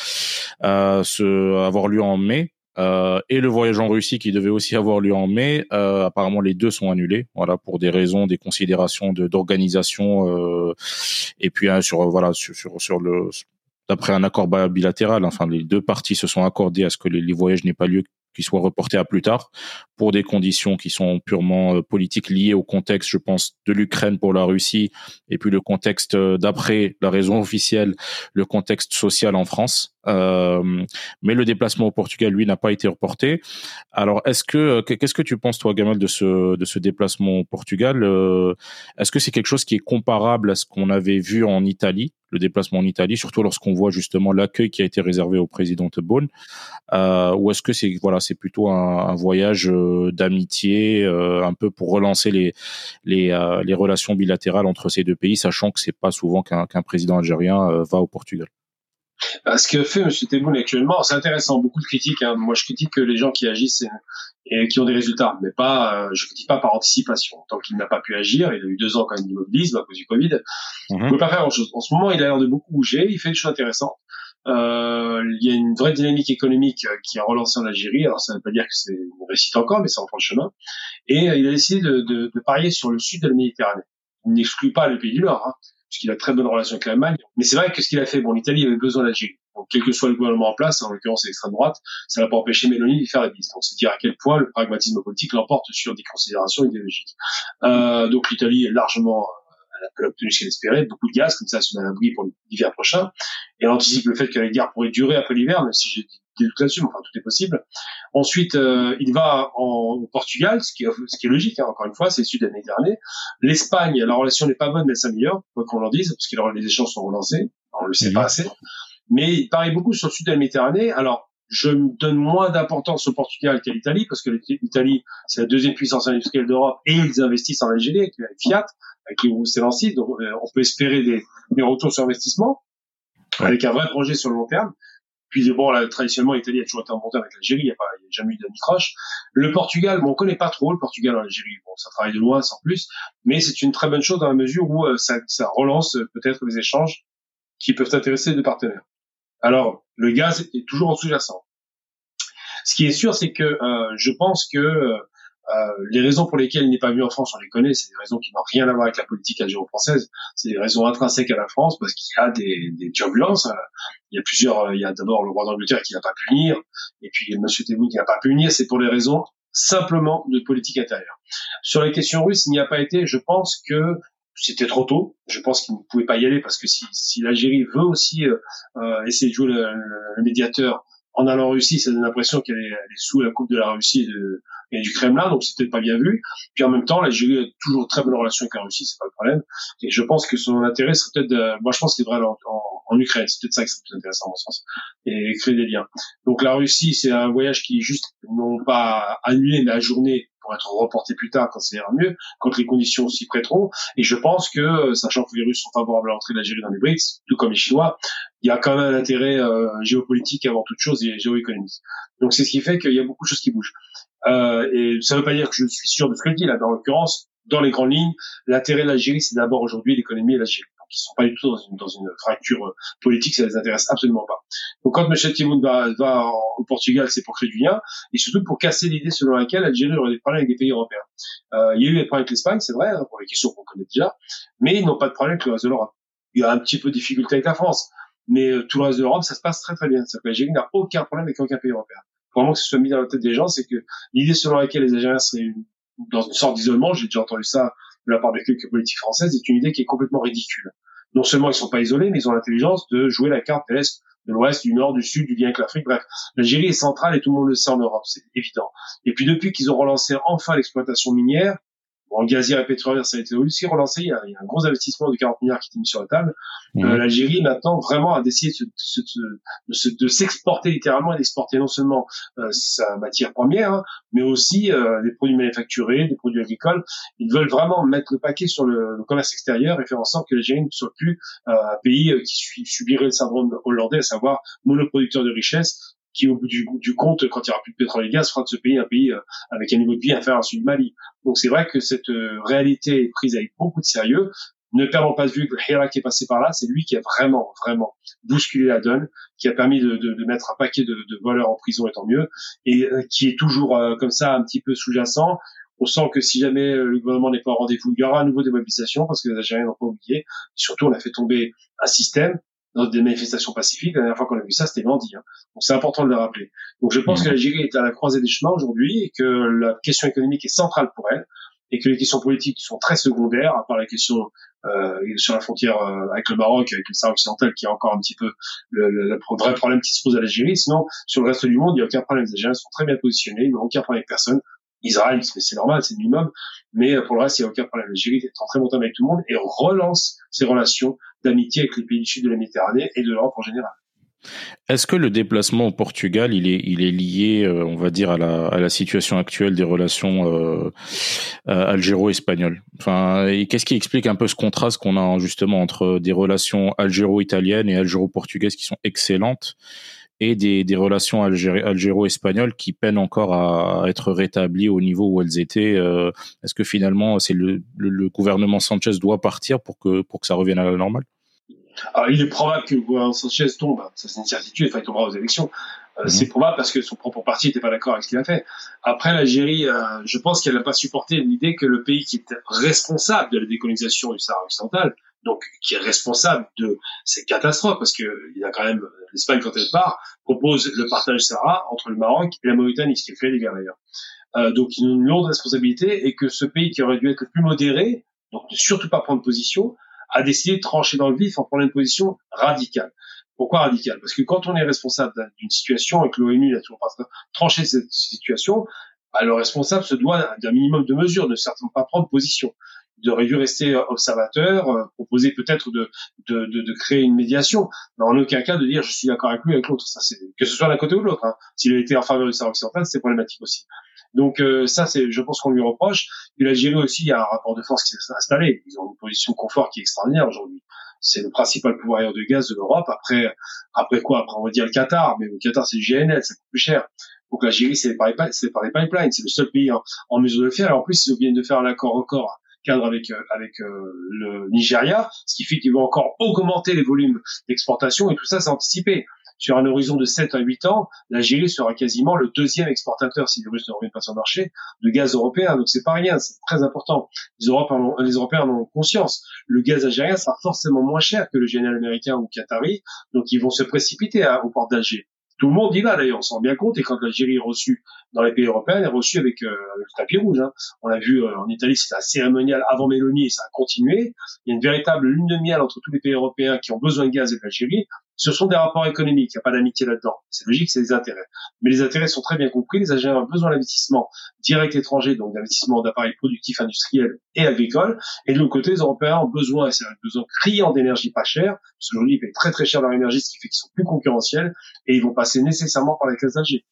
avoir lieu en mai, et le voyage en Russie qui devait aussi avoir lieu en mai, apparemment les deux sont annulés, voilà, pour des raisons, des considérations d'organisation, et puis sur d'après un accord bilatéral, enfin les deux parties se sont accordées à ce que les voyages n'aient pas lieu, qu'ils soient reportés à plus tard, pour des conditions qui sont purement politiques liées au contexte, je pense, de l'Ukraine pour la Russie, et puis le contexte d'après la raison officielle, le contexte social en France. Mais le déplacement au Portugal, lui, n'a pas été reporté. Alors, qu'est-ce que tu penses, toi, Gamal, de ce déplacement au Portugal? Est-ce que c'est quelque chose qui est comparable à ce qu'on avait vu en Italie, le déplacement en Italie, surtout lorsqu'on voit justement l'accueil qui a été réservé au président Tebboune, ou est-ce que c'est plutôt un voyage d'amitié, un peu pour relancer les relations bilatérales entre ces deux pays, sachant que c'est pas souvent qu'un président algérien va au Portugal? Ce que fait M. Tebboune actuellement, c'est intéressant, beaucoup de critiques, hein. Moi, je critique les gens qui agissent et qui ont des résultats, mais je critique pas par anticipation. Tant qu'il n'a pas pu agir, il a eu 2 ans quand même d'immobilisme à cause du Covid. Il ne peut pas faire grand-chose. En ce moment, il a l'air de beaucoup bouger, il fait des choses intéressantes. Il y a une vraie dynamique économique qui a relancé en Algérie. Alors, ça ne veut pas dire que c'est une réussite encore, mais ça reprend le chemin. Et il a décidé de parier sur le sud de la Méditerranée. Il n'exclut pas le pays du Nord, hein, puisqu'il a de très bonnes relations avec l'Allemagne. Mais c'est vrai que ce qu'il a fait, l'Italie avait besoin d'Algérie. Donc, quel que soit le gouvernement en place, en l'occurrence l'extrême droite, ça n'a pas empêché Meloni de faire la bise. Donc, c'est dire à quel point le pragmatisme politique l'emporte sur des considérations idéologiques. Donc, l'Italie est largement, elle a obtenu ce qu'elle espérait, beaucoup de gaz, comme ça, elle se met à l'abri pour l'hiver prochain. Et elle anticipe le fait que la guerre pourrait durer après l'hiver, même si j'ai des doutes là-dessus, mais enfin, tout est possible. Ensuite, il va au Portugal, ce qui est logique, hein, encore une fois, c'est le sud de la Méditerranée. L'Espagne, la relation n'est pas bonne, mais elle s'améliore, quoi qu'on en dise, parce que les échanges sont relancés. le sait pas assez. Mais il parie beaucoup sur le sud de la Méditerranée. Alors, je me donne moins d'importance au Portugal qu'à l'Italie, parce que l'Italie, c'est la deuxième puissance industrielle d'Europe, et ils investissent en Algérie avec Fiat, avec les Stellantis, donc on peut espérer des retours sur investissement, avec un vrai projet sur le long terme. Puis bon, là, traditionnellement, l'Italie a toujours été en bon terme avec l'Algérie, il n'y a jamais eu d'anicroche. Le Portugal, bon, on connaît pas trop le Portugal en Algérie, bon, ça travaille de loin, sans plus, mais c'est une très bonne chose dans la mesure où ça relance peut-être les échanges qui peuvent intéresser les deux partenaires. Alors, le gaz est toujours en sous-jacent. Ce qui est sûr, c'est que je pense que les raisons pour lesquelles il n'est pas venu en France, on les connaît, c'est des raisons qui n'ont rien à voir avec la politique algéro-française, c'est des raisons intrinsèques à la France, parce qu'il y a des turbulences. Il y a d'abord le roi d'Angleterre qui n'a pas pu venir, et puis Monsieur Tebboune qui n'a pas pu venir, c'est pour des raisons simplement de politique intérieure. Sur les questions russes, il n'y a pas été, je pense que c'était trop tôt. Je pense qu'il ne pouvait pas y aller parce que si l'Algérie veut aussi essayer de jouer le médiateur en allant en Russie, ça donne l'impression qu'elle est sous la coupe de la Russie et du Kremlin, donc c'est peut-être pas bien vu. Puis en même temps, l'Algérie a toujours très bonne relation avec la Russie, c'est pas le problème. Et je pense que son intérêt serait peut-être, moi je pense qu'il devrait aller en Ukraine, c'est peut-être ça qui serait plus intéressant dans mon sens, et créer des liens. Donc la Russie, c'est un voyage qui juste non pas annulé, mais ajourné pour être reporté plus tard quand ça ira mieux, quand les conditions s'y prêteront. Et je pense que, sachant que les Russes sont favorables à l'entrée de l'Algérie dans les BRICS, tout comme les Chinois, il y a quand même un intérêt géopolitique avant toute chose et géoéconomique. Donc c'est ce qui fait qu'il y a beaucoup de choses qui bougent. Et ça ne veut pas dire que je suis sûr de ce que je dis là. Dans l'occurrence, dans les grandes lignes, l'intérêt de l'Algérie, c'est d'abord aujourd'hui l'économie et l'Algérie. Donc ils sont pas du tout dans une fracture politique, ça les intéresse absolument pas. Donc quand M. Tebboune va au Portugal, c'est pour créer du lien et surtout pour casser l'idée selon laquelle l'Algérie aurait des problèmes avec des pays européens. Il y a eu des problèmes avec l'Espagne, c'est vrai, pour les questions qu'on connaît déjà, mais ils n'ont pas de problème avec le reste de l'Europe. Il y a un petit peu de difficulté avec la France, mais tout le reste de l'Europe, ça se passe très très bien. C'est-à-dire que l'Algérie n'a aucun problème avec aucun pays européen. Vraiment que ce soit mis dans la tête des gens, c'est que l'idée selon laquelle les Algériens seraient dans une sorte d'isolement, j'ai déjà entendu ça de la part de quelques politiques françaises, est une idée qui est complètement ridicule. Non seulement ils sont pas isolés, mais ils ont l'intelligence de jouer la carte de l'Est, de l'Ouest, du Nord, du Sud, du lien avec l'Afrique. Bref, l'Algérie est centrale et tout le monde le sait en Europe, c'est évident. Et puis depuis qu'ils ont relancé enfin l'exploitation minière, bon, gazière et pétrolière, ça a été aussi relancé. Il y a un gros investissement de 40 milliards qui est mis sur la table. L'Algérie, maintenant, vraiment, a décidé de s'exporter littéralement et d'exporter non seulement sa matière première, hein, mais aussi des produits manufacturés, des produits agricoles. Ils veulent vraiment mettre le paquet sur le commerce extérieur et faire en sorte que l'Algérie ne soit plus un pays qui subirait le syndrome hollandais, à savoir monoproducteur de richesse, qui au bout du compte, quand il n'y aura plus de pétrole et de gaz, fera de ce pays un pays avec un niveau de vie inférieur à celui du Mali. Donc c'est vrai que cette réalité est prise avec beaucoup de sérieux. Ne perdons pas de vue que le Hirak est passé par là, c'est lui qui a vraiment, vraiment bousculé la donne, qui a permis de mettre un paquet de voleurs en prison, et tant mieux, et qui est toujours comme ça un petit peu sous-jacent. On sent que si jamais le gouvernement n'est pas au rendez-vous, il y aura à nouveau des mobilisations, parce que les Algériens n'ont pas oublié. Et surtout, on a fait tomber un système dans des manifestations pacifiques. La dernière fois qu'on a vu ça, c'était Gandhi. Hein. Donc c'est important de le rappeler. Donc je pense que l'Algérie est à la croisée des chemins aujourd'hui et que la question économique est centrale pour elle et que les questions politiques sont très secondaires, à part la question sur la frontière avec le Maroc, avec le Sahara occidental, qui est encore un petit peu le vrai problème qui se pose à l'Algérie. Sinon, sur le reste du monde, il n'y a aucun problème. Les Algériens sont très bien positionnés, ils n'ont aucun problème avec personne. Israël, mais c'est normal, c'est le minimum. Mais pour le reste, il n'y a aucun problème. L'Algérie est en très bon terme avec tout le monde et relance ses relations d'amitié avec les pays du sud de la Méditerranée et de l'Europe en général. Est-ce que le déplacement au Portugal, il est lié, on va dire, à la situation actuelle des relations algéro-espagnoles? Enfin, et qu'est-ce qui explique un peu ce contraste qu'on a justement entre des relations algéro-italiennes et algéro-portugaises qui sont excellentes et des relations algéro-espagnoles qui peinent encore à être rétablies au niveau où elles étaient? Est-ce que finalement, c'est le gouvernement Sanchez doit partir pour que ça revienne à la normale? Alors, il est probable que le gouvernement Sanchez tombe, ça c'est une certitude, il tombera aux élections. C'est probable parce que son propre parti n'était pas d'accord avec ce qu'il a fait. Après, l'Algérie, je pense qu'elle n'a pas supporté l'idée que le pays qui est responsable de la décolonisation du Sahara occidental, donc qui est responsable de ces catastrophes, parce que il y a quand même l'Espagne quand elle part propose le partage du Sahara entre le Maroc et la Mauritanie, ce qui fait des guerres d'ailleurs. Donc ils ont une lourde responsabilité et que ce pays qui aurait dû être le plus modéré, donc ne surtout pas prendre position, a décidé de trancher dans le vif en prenant une position radicale. Pourquoi radicale? Parce que quand on est responsable d'une situation et que l'ONU n'a toujours pas tranché cette situation, bah, le responsable se doit d'un minimum de mesures, ne certainement pas prendre position. aurait dû rester observateur, proposer peut-être de créer une médiation, mais en aucun cas de dire je suis d'accord avec lui, avec l'autre. Ça, c'est que ce soit d'un côté ou de l'autre. Hein. S'il était en faveur du Sahara occidental, c'est problématique aussi. Donc ça, je pense qu'on lui reproche. Et l'Algérie aussi, il y a un rapport de force qui s'est installé. Ils ont une position de confort qui est extraordinaire aujourd'hui. C'est le principal pouvoir aérien de gaz de l'Europe. Après quoi? Après, on va dire le Qatar, mais le Qatar, c'est du GNL, c'est plus cher. Donc l'Algérie, c'est par les pipelines. C'est le seul pays en mesure de le faire. Et en plus, ils viennent de faire un accord record cadre avec le Nigeria, ce qui fait qu'ils vont encore augmenter les volumes d'exportation. Et tout ça, c'est anticipé. Sur un horizon de 7 à 8 ans, l'Algérie sera quasiment le deuxième exportateur, si les Russes ne reviennent pas sur le marché, de gaz européen. Donc c'est pas rien, c'est très important. Les Européens en ont conscience. Le gaz algérien sera forcément moins cher que le GNL américain ou qatari, donc ils vont se précipiter au port d'Alger. Tout le monde y va d'ailleurs, on s'en rend bien compte. Et quand l'Algérie est reçue dans les pays européens, elle est reçue avec le tapis rouge. Hein. On l'a vu en Italie, c'était un cérémonial avant Meloni et ça a continué. Il y a une véritable lune de miel entre tous les pays européens qui ont besoin de gaz et de l'Algérie. Ce sont des rapports économiques, il n'y a pas d'amitié là-dedans. C'est logique, c'est des intérêts. Mais les intérêts sont très bien compris. Les Algériens ont besoin d'investissements directs étrangers, donc d'investissements d'appareils productifs, industriels et agricoles. Et de l'autre côté, les Européens ont besoin, et c'est un besoin criant d'énergie pas chère, parce qu'aujourd'hui, ils payent très très cher leur énergie, ce qui fait qu'ils sont plus concurrentiels, et ils vont passer nécessairement par les caisses d'Alger.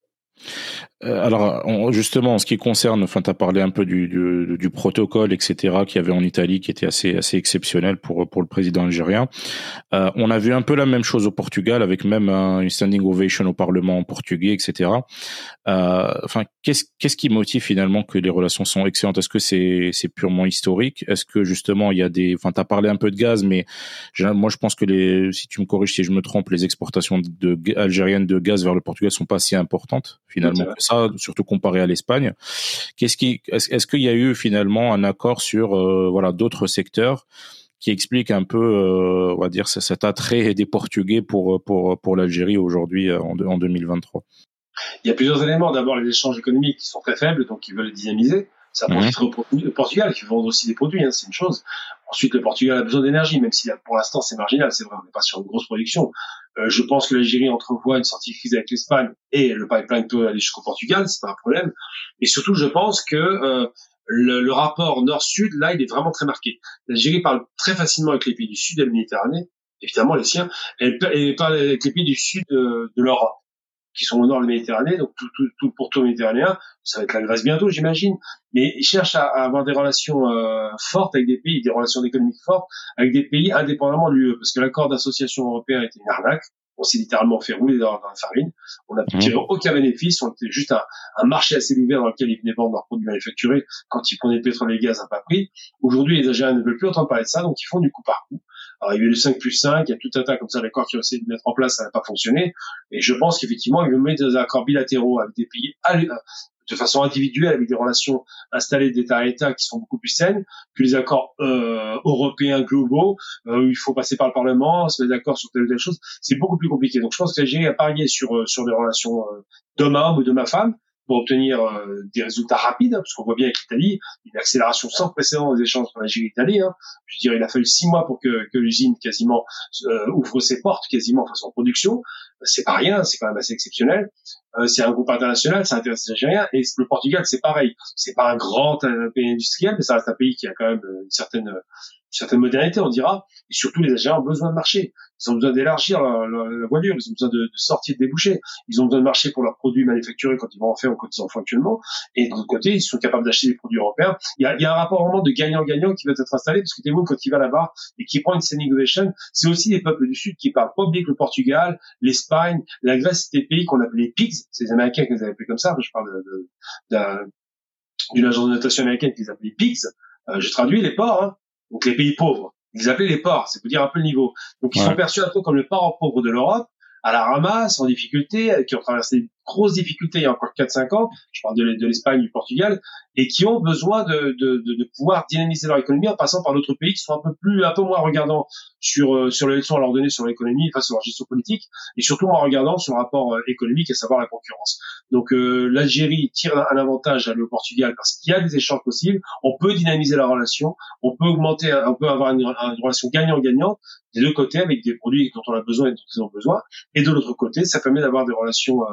Alors, justement, en ce qui concerne, enfin, tu as parlé un peu du protocole, etc., qu'il y avait en Italie, qui était assez exceptionnel pour le président algérien. On a vu un peu la même chose au Portugal, avec même une standing ovation au Parlement portugais, etc. Enfin, qu'est-ce qui motive finalement que les relations sont excellentes? Est-ce que c'est purement historique? Est-ce que justement il y a enfin, t'as parlé un peu de gaz, mais moi je pense que si tu me corriges si je me trompe, les exportations algériennes de gaz vers le Portugal sont pas si importantes finalement que ça, surtout comparé à l'Espagne. Est-ce qu'il y a eu finalement un accord sur voilà d'autres secteurs qui explique un peu, on va dire, cet attrait des Portugais pour l'Algérie aujourd'hui en 2023? Il y a plusieurs éléments. D'abord, les échanges économiques qui sont très faibles, donc ils veulent les dynamiser. Ça profiterait au Portugal, qui vend aussi des produits, hein, c'est une chose. Ensuite, le Portugal a besoin d'énergie, même si pour l'instant c'est marginal, c'est vrai, on n'est pas sur une grosse production. Je pense que l'Algérie entrevoit une sortie de crise avec l'Espagne et le pipeline peut aller jusqu'au Portugal, c'est pas un problème. Et surtout, je pense que le rapport nord-sud, là, il est vraiment très marqué. L'Algérie parle très facilement avec les pays du sud de la Méditerranée, évidemment les siens, et parle avec les pays du sud de l'Europe, qui sont au nord de la Méditerranée, donc tout le pourtour méditerranéen, ça va être la Grèce bientôt, j'imagine, mais ils cherchent à avoir des relations fortes avec des pays, des relations économiques fortes avec des pays indépendamment de l'UE, parce que l'accord d'association européen était une arnaque, on s'est littéralement fait rouler dans la farine, on n'a tiré aucun bénéfice, on était juste un marché assez ouvert dans lequel ils venaient vendre leurs produits manufacturés quand ils prenaient le pétrole et le gaz à pas prix. Aujourd'hui, les Algériens ne veulent plus entendre parler de ça, donc ils font du coup par coup. Alors, il y a eu le 5+5, il y a tout un tas comme ça d'accords qui ont essayé de mettre en place, ça n'a pas fonctionné. Et je pense qu'effectivement, ils vont mettre des accords bilatéraux avec des pays de façon individuelle, avec des relations installées d'État à État qui sont beaucoup plus saines que les accords européens globaux où il faut passer par le Parlement, se mettre d'accord sur telle ou telle chose. C'est beaucoup plus compliqué. Donc, je pense que l'Algérie a parié sur des relations d'homme à homme ou d'homme à femme pour obtenir des résultats rapides, hein, parce qu'on voit bien avec l'Italie, une accélération sans précédent des échanges entre l'Algérie et l'Italie. Hein. Je dirais, il a fallu 6 mois pour que l'usine quasiment ouvre ses portes, quasiment façon production. C'est pas rien, c'est quand même assez exceptionnel. C'est un groupe international, ça intéresse les Algériens, et le Portugal, c'est pareil. C'est pas un grand pays industriel, mais ça reste un pays qui a quand même une certaine modernité, on dira. Et surtout, les Algériens ont besoin de marché. Ils ont besoin d'élargir la voilure, ils ont besoin de sortir des débouchés. Ils ont besoin de marché pour leurs produits manufacturés quand ils vont en faire ou quand ils en font actuellement. Et de l'autre côté, ils sont capables d'acheter des produits européens. Il y a un rapport vraiment de gagnant-gagnant qui va être installé, parce que tout le monde, quand il va là-bas et qui prend une standing ovation, c'est aussi les peuples du Sud qui parlent pas oublier que le Portugal, l'Espagne, la Grèce, c'était des pays qu'on appelait pigs. C'est les Américains qui les avaient appelés comme ça. Je parle d'une agence de notation américaine qui les appelait pigs. Je traduis les porcs, hein. Donc les pays pauvres. Ils appelaient les porcs, c'est pour dire un peu le niveau. Donc ils sont perçus un peu comme le parent pauvre de l'Europe, à la ramasse, en difficulté, qui ont traversé de grosses difficultés il y a encore 4-5 ans, je parle de l'Espagne, du Portugal, et qui ont besoin de pouvoir dynamiser leur économie en passant par d'autres pays qui sont un peu moins regardants sur les leçons à leur donner sur l'économie face à leur gestion politique, et surtout moins regardants sur le rapport économique, à savoir la concurrence. Donc l'Algérie tire un avantage à aller au Portugal parce qu'il y a des échanges possibles, on peut dynamiser la relation, on peut avoir une relation gagnant-gagnant des deux côtés avec des produits dont on a besoin et dont ils ont besoin, et de l'autre côté, ça permet d'avoir des relations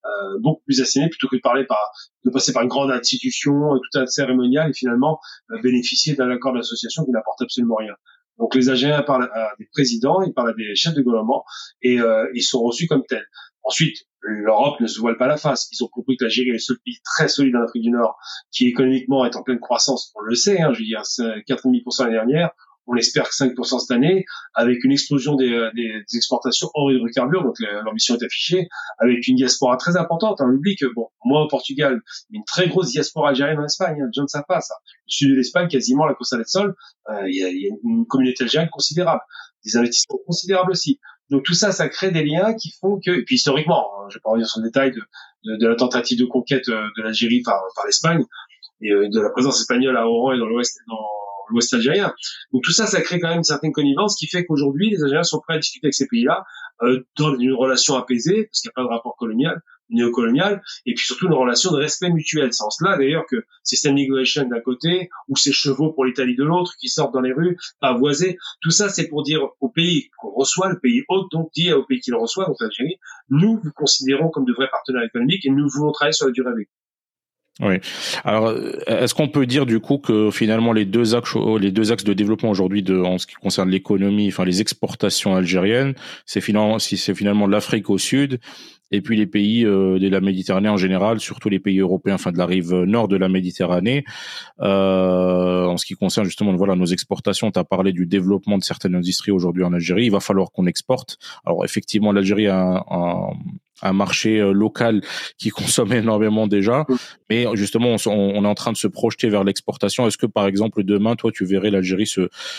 beaucoup plus asséné plutôt que de passer par une grande institution, tout un cérémonial et finalement bénéficier d'un accord d'association qui n'apporte absolument rien. Donc les Algériens parlent à des présidents, ils parlent à des chefs de gouvernement et ils sont reçus comme tels. Ensuite, l'Europe ne se voile pas la face. Ils ont compris que l'Algérie est le seul pays très solide en Afrique du Nord qui économiquement est en pleine croissance. On le sait, je veux dire, c'est 4,5% l'année dernière. On espère que 5% cette année, avec une explosion des exportations hors hydrocarbures, donc l'ambition est affichée, avec une diaspora très importante. On oublie que, moi au Portugal, une très grosse diaspora algérienne en Espagne, les gens ne savent pas ça. Le sud de l'Espagne, quasiment la Costa del Sol, il y a une communauté algérienne considérable, des investissements considérables aussi. Donc tout ça, ça crée des liens qui font que, et puis historiquement, je vais pas revenir sur le détail de la tentative de conquête de l'Algérie par l'Espagne et de la présence espagnole à Oran et dans l'ouest algérien. Donc tout ça, ça crée quand même une certaine connivence qui fait qu'aujourd'hui, les Algériens sont prêts à discuter avec ces pays-là dans une relation apaisée, parce qu'il n'y a pas de rapport néocolonial, et puis surtout une relation de respect mutuel. C'est en cela d'ailleurs que ces standing ovation d'un côté, ou ces chevaux pour l'Italie de l'autre, qui sortent dans les rues, pavoisés, tout ça c'est pour dire au pays qu'on reçoit, le pays hôte, donc dit au pays qui le reçoit, donc l'Algérie, nous vous considérons comme de vrais partenaires économiques et nous voulons travailler sur la durée avec vous. Oui. Alors, est-ce qu'on peut dire du coup que finalement les deux axes de développement aujourd'hui en ce qui concerne l'économie, enfin les exportations algériennes, c'est finalement l'Afrique au sud et puis les pays de la Méditerranée en général, surtout les pays européens, enfin de la rive nord de la Méditerranée. En ce qui concerne justement nos exportations, tu as parlé du développement de certaines industries aujourd'hui en Algérie. Il va falloir qu'on exporte. Alors effectivement, l'Algérie a un marché local qui consomme énormément déjà, mais justement on est en train de se projeter vers l'exportation. Est-ce que par exemple demain, toi, tu verrais l'Algérie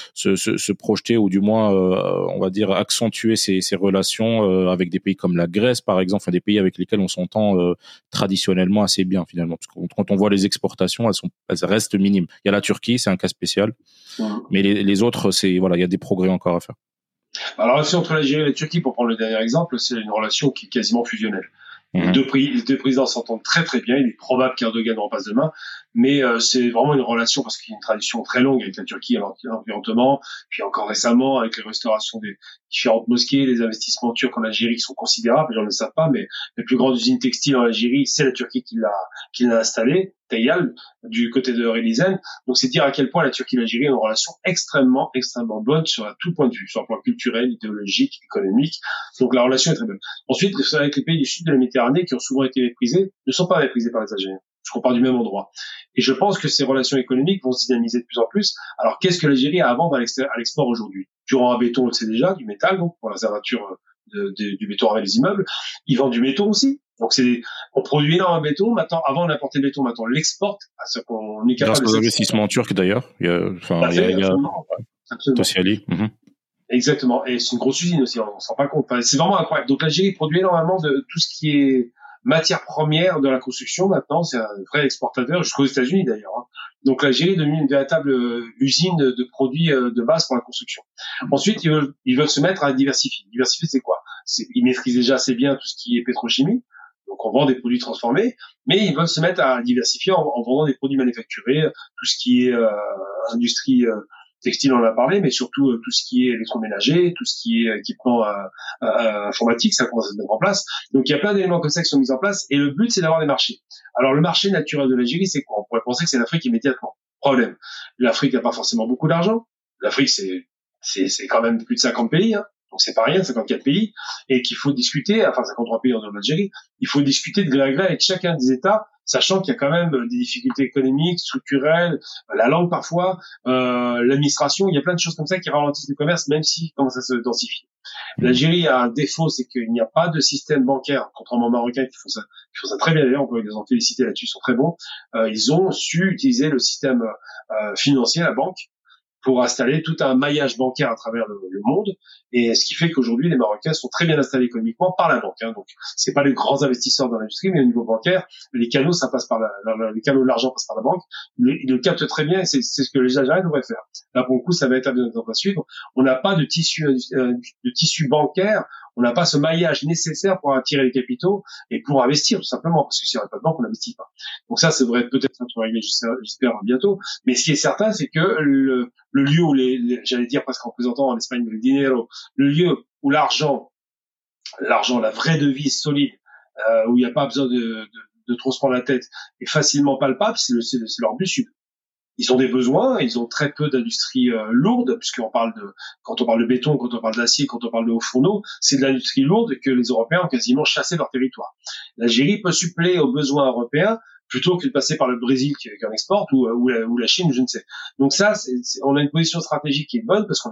se projeter ou du moins on va dire accentuer ses relations avec des pays comme la Grèce par exemple, enfin des pays avec lesquels on s'entend traditionnellement assez bien finalement, parce que quand on voit les exportations, elles restent minimes. Il y a la Turquie, c'est un cas spécial, mais les autres, il y a des progrès encore à faire. Alors, si entre l'Algérie et la Turquie, pour prendre le dernier exemple, c'est une relation qui est quasiment fusionnelle. Les deux présidents s'entendent très très bien. Il est probable qu'Erdogan repasse demain, mais c'est vraiment une relation parce qu'il y a une tradition très longue avec la Turquie, l'environnement, puis encore récemment avec les restaurations des différentes mosquées, les investissements turcs en Algérie qui sont considérables. Les gens ne le savent pas, mais la plus grande usine textile en Algérie, c'est la Turquie qui l'a installée, Tayal, du côté de Rilizen. Donc c'est dire à quel point la Turquie et l'Algérie ont une relation extrêmement bonne sur tout point de vue, sur le plan culturel, idéologique, économique. Donc la relation est très bonne. Ensuite, avec les pays du sud de la Méditerranée qui ont souvent été méprisés, ne sont pas méprisés par les Algériens. Je compare du même endroit. Et je pense que ces relations économiques vont se dynamiser de plus en plus. Alors qu'est-ce que l'Algérie a à vendre à l'export aujourd'hui? Durant un béton, on le sait déjà, du métal, donc pour la servature du béton avec les immeubles. Ils vendent du béton aussi. Donc on produit énormément de béton. Maintenant, avant on importait le béton, maintenant on l'exporte. À ce qu'on est capable. Grâce aux investissements turcs d'ailleurs. Il y a Tosyalı. Exactement. Et c'est une grosse usine aussi. On s'en rend pas compte. Enfin, c'est vraiment incroyable. Donc l'Algérie produit énormément de tout ce qui est matière première de la construction. Maintenant, c'est un vrai exportateur jusqu'aux États-Unis d'ailleurs. Donc l'Algérie est devenue une véritable usine de produits de base pour la construction. Ensuite, ils veulent se mettre à diversifier. Diversifier, c'est quoi? Ils maîtrisent déjà assez bien tout ce qui est pétrochimie. Donc on vend des produits transformés, mais ils veulent se mettre à diversifier en vendant des produits manufacturés, tout ce qui est industrie textile, on en a parlé, mais surtout tout ce qui est électroménager, tout ce qui est équipement informatique, ça commence à se mettre en place. Donc il y a plein d'éléments comme ça qui sont mis en place, et le but c'est d'avoir des marchés. Alors le marché naturel de l'Algérie, c'est quoi? On pourrait penser que c'est l'Afrique immédiatement. Problème, l'Afrique n'a pas forcément beaucoup d'argent. L'Afrique c'est quand même plus de 50 pays, donc c'est pas rien, 54 pays, et qu'il faut discuter, enfin 53 pays en dehors de l'Algérie, il faut discuter de gré à gré avec chacun des États, sachant qu'il y a quand même des difficultés économiques, structurelles, la langue parfois, l'administration, il y a plein de choses comme ça qui ralentissent le commerce, même si commence à se densifier. L'Algérie a un défaut, c'est qu'il n'y a pas de système bancaire, contrairement aux Marocains qui font ça très bien d'ailleurs, on peut les en féliciter là-dessus, ils sont très bons. Ils ont su utiliser le système financier, la banque, pour installer tout un maillage bancaire à travers le monde, et ce qui fait qu'aujourd'hui les Marocains sont très bien installés économiquement par la banque. Donc c'est pas les grands investisseurs dans l'industrie, mais au niveau bancaire, les canaux ça passe par les canaux de l'argent passent par la banque. Ils le captent très bien, et c'est ce que les Algériens devraient faire. Là pour le coup, ça va être à suivre. On n'a pas de tissu bancaire. On n'a pas ce maillage nécessaire pour attirer les capitaux et pour investir, tout simplement, parce que s'il n'y aurait pas de banque, on n'investit pas. Donc ça devrait peut-être être réglé, j'espère, bientôt. Mais ce qui est certain, c'est que le lieu où j'allais dire presque en présentant en Espagne le dinero, le lieu où l'argent, la vraie devise solide, où il n'y a pas besoin de trop se prendre la tête, est facilement palpable, c'est leur but sud. Ils ont des besoins, ils ont très peu d'industrie lourde, puisqu'on parle quand on parle de béton, quand on parle d'acier, quand on parle de hauts fourneaux, c'est de l'industrie lourde que les Européens ont quasiment chassé leur territoire. L'Algérie peut suppléer aux besoins européens plutôt que de passer par le Brésil qui en exporte ou la Chine, je ne sais. Donc ça, on a une position stratégique qui est bonne parce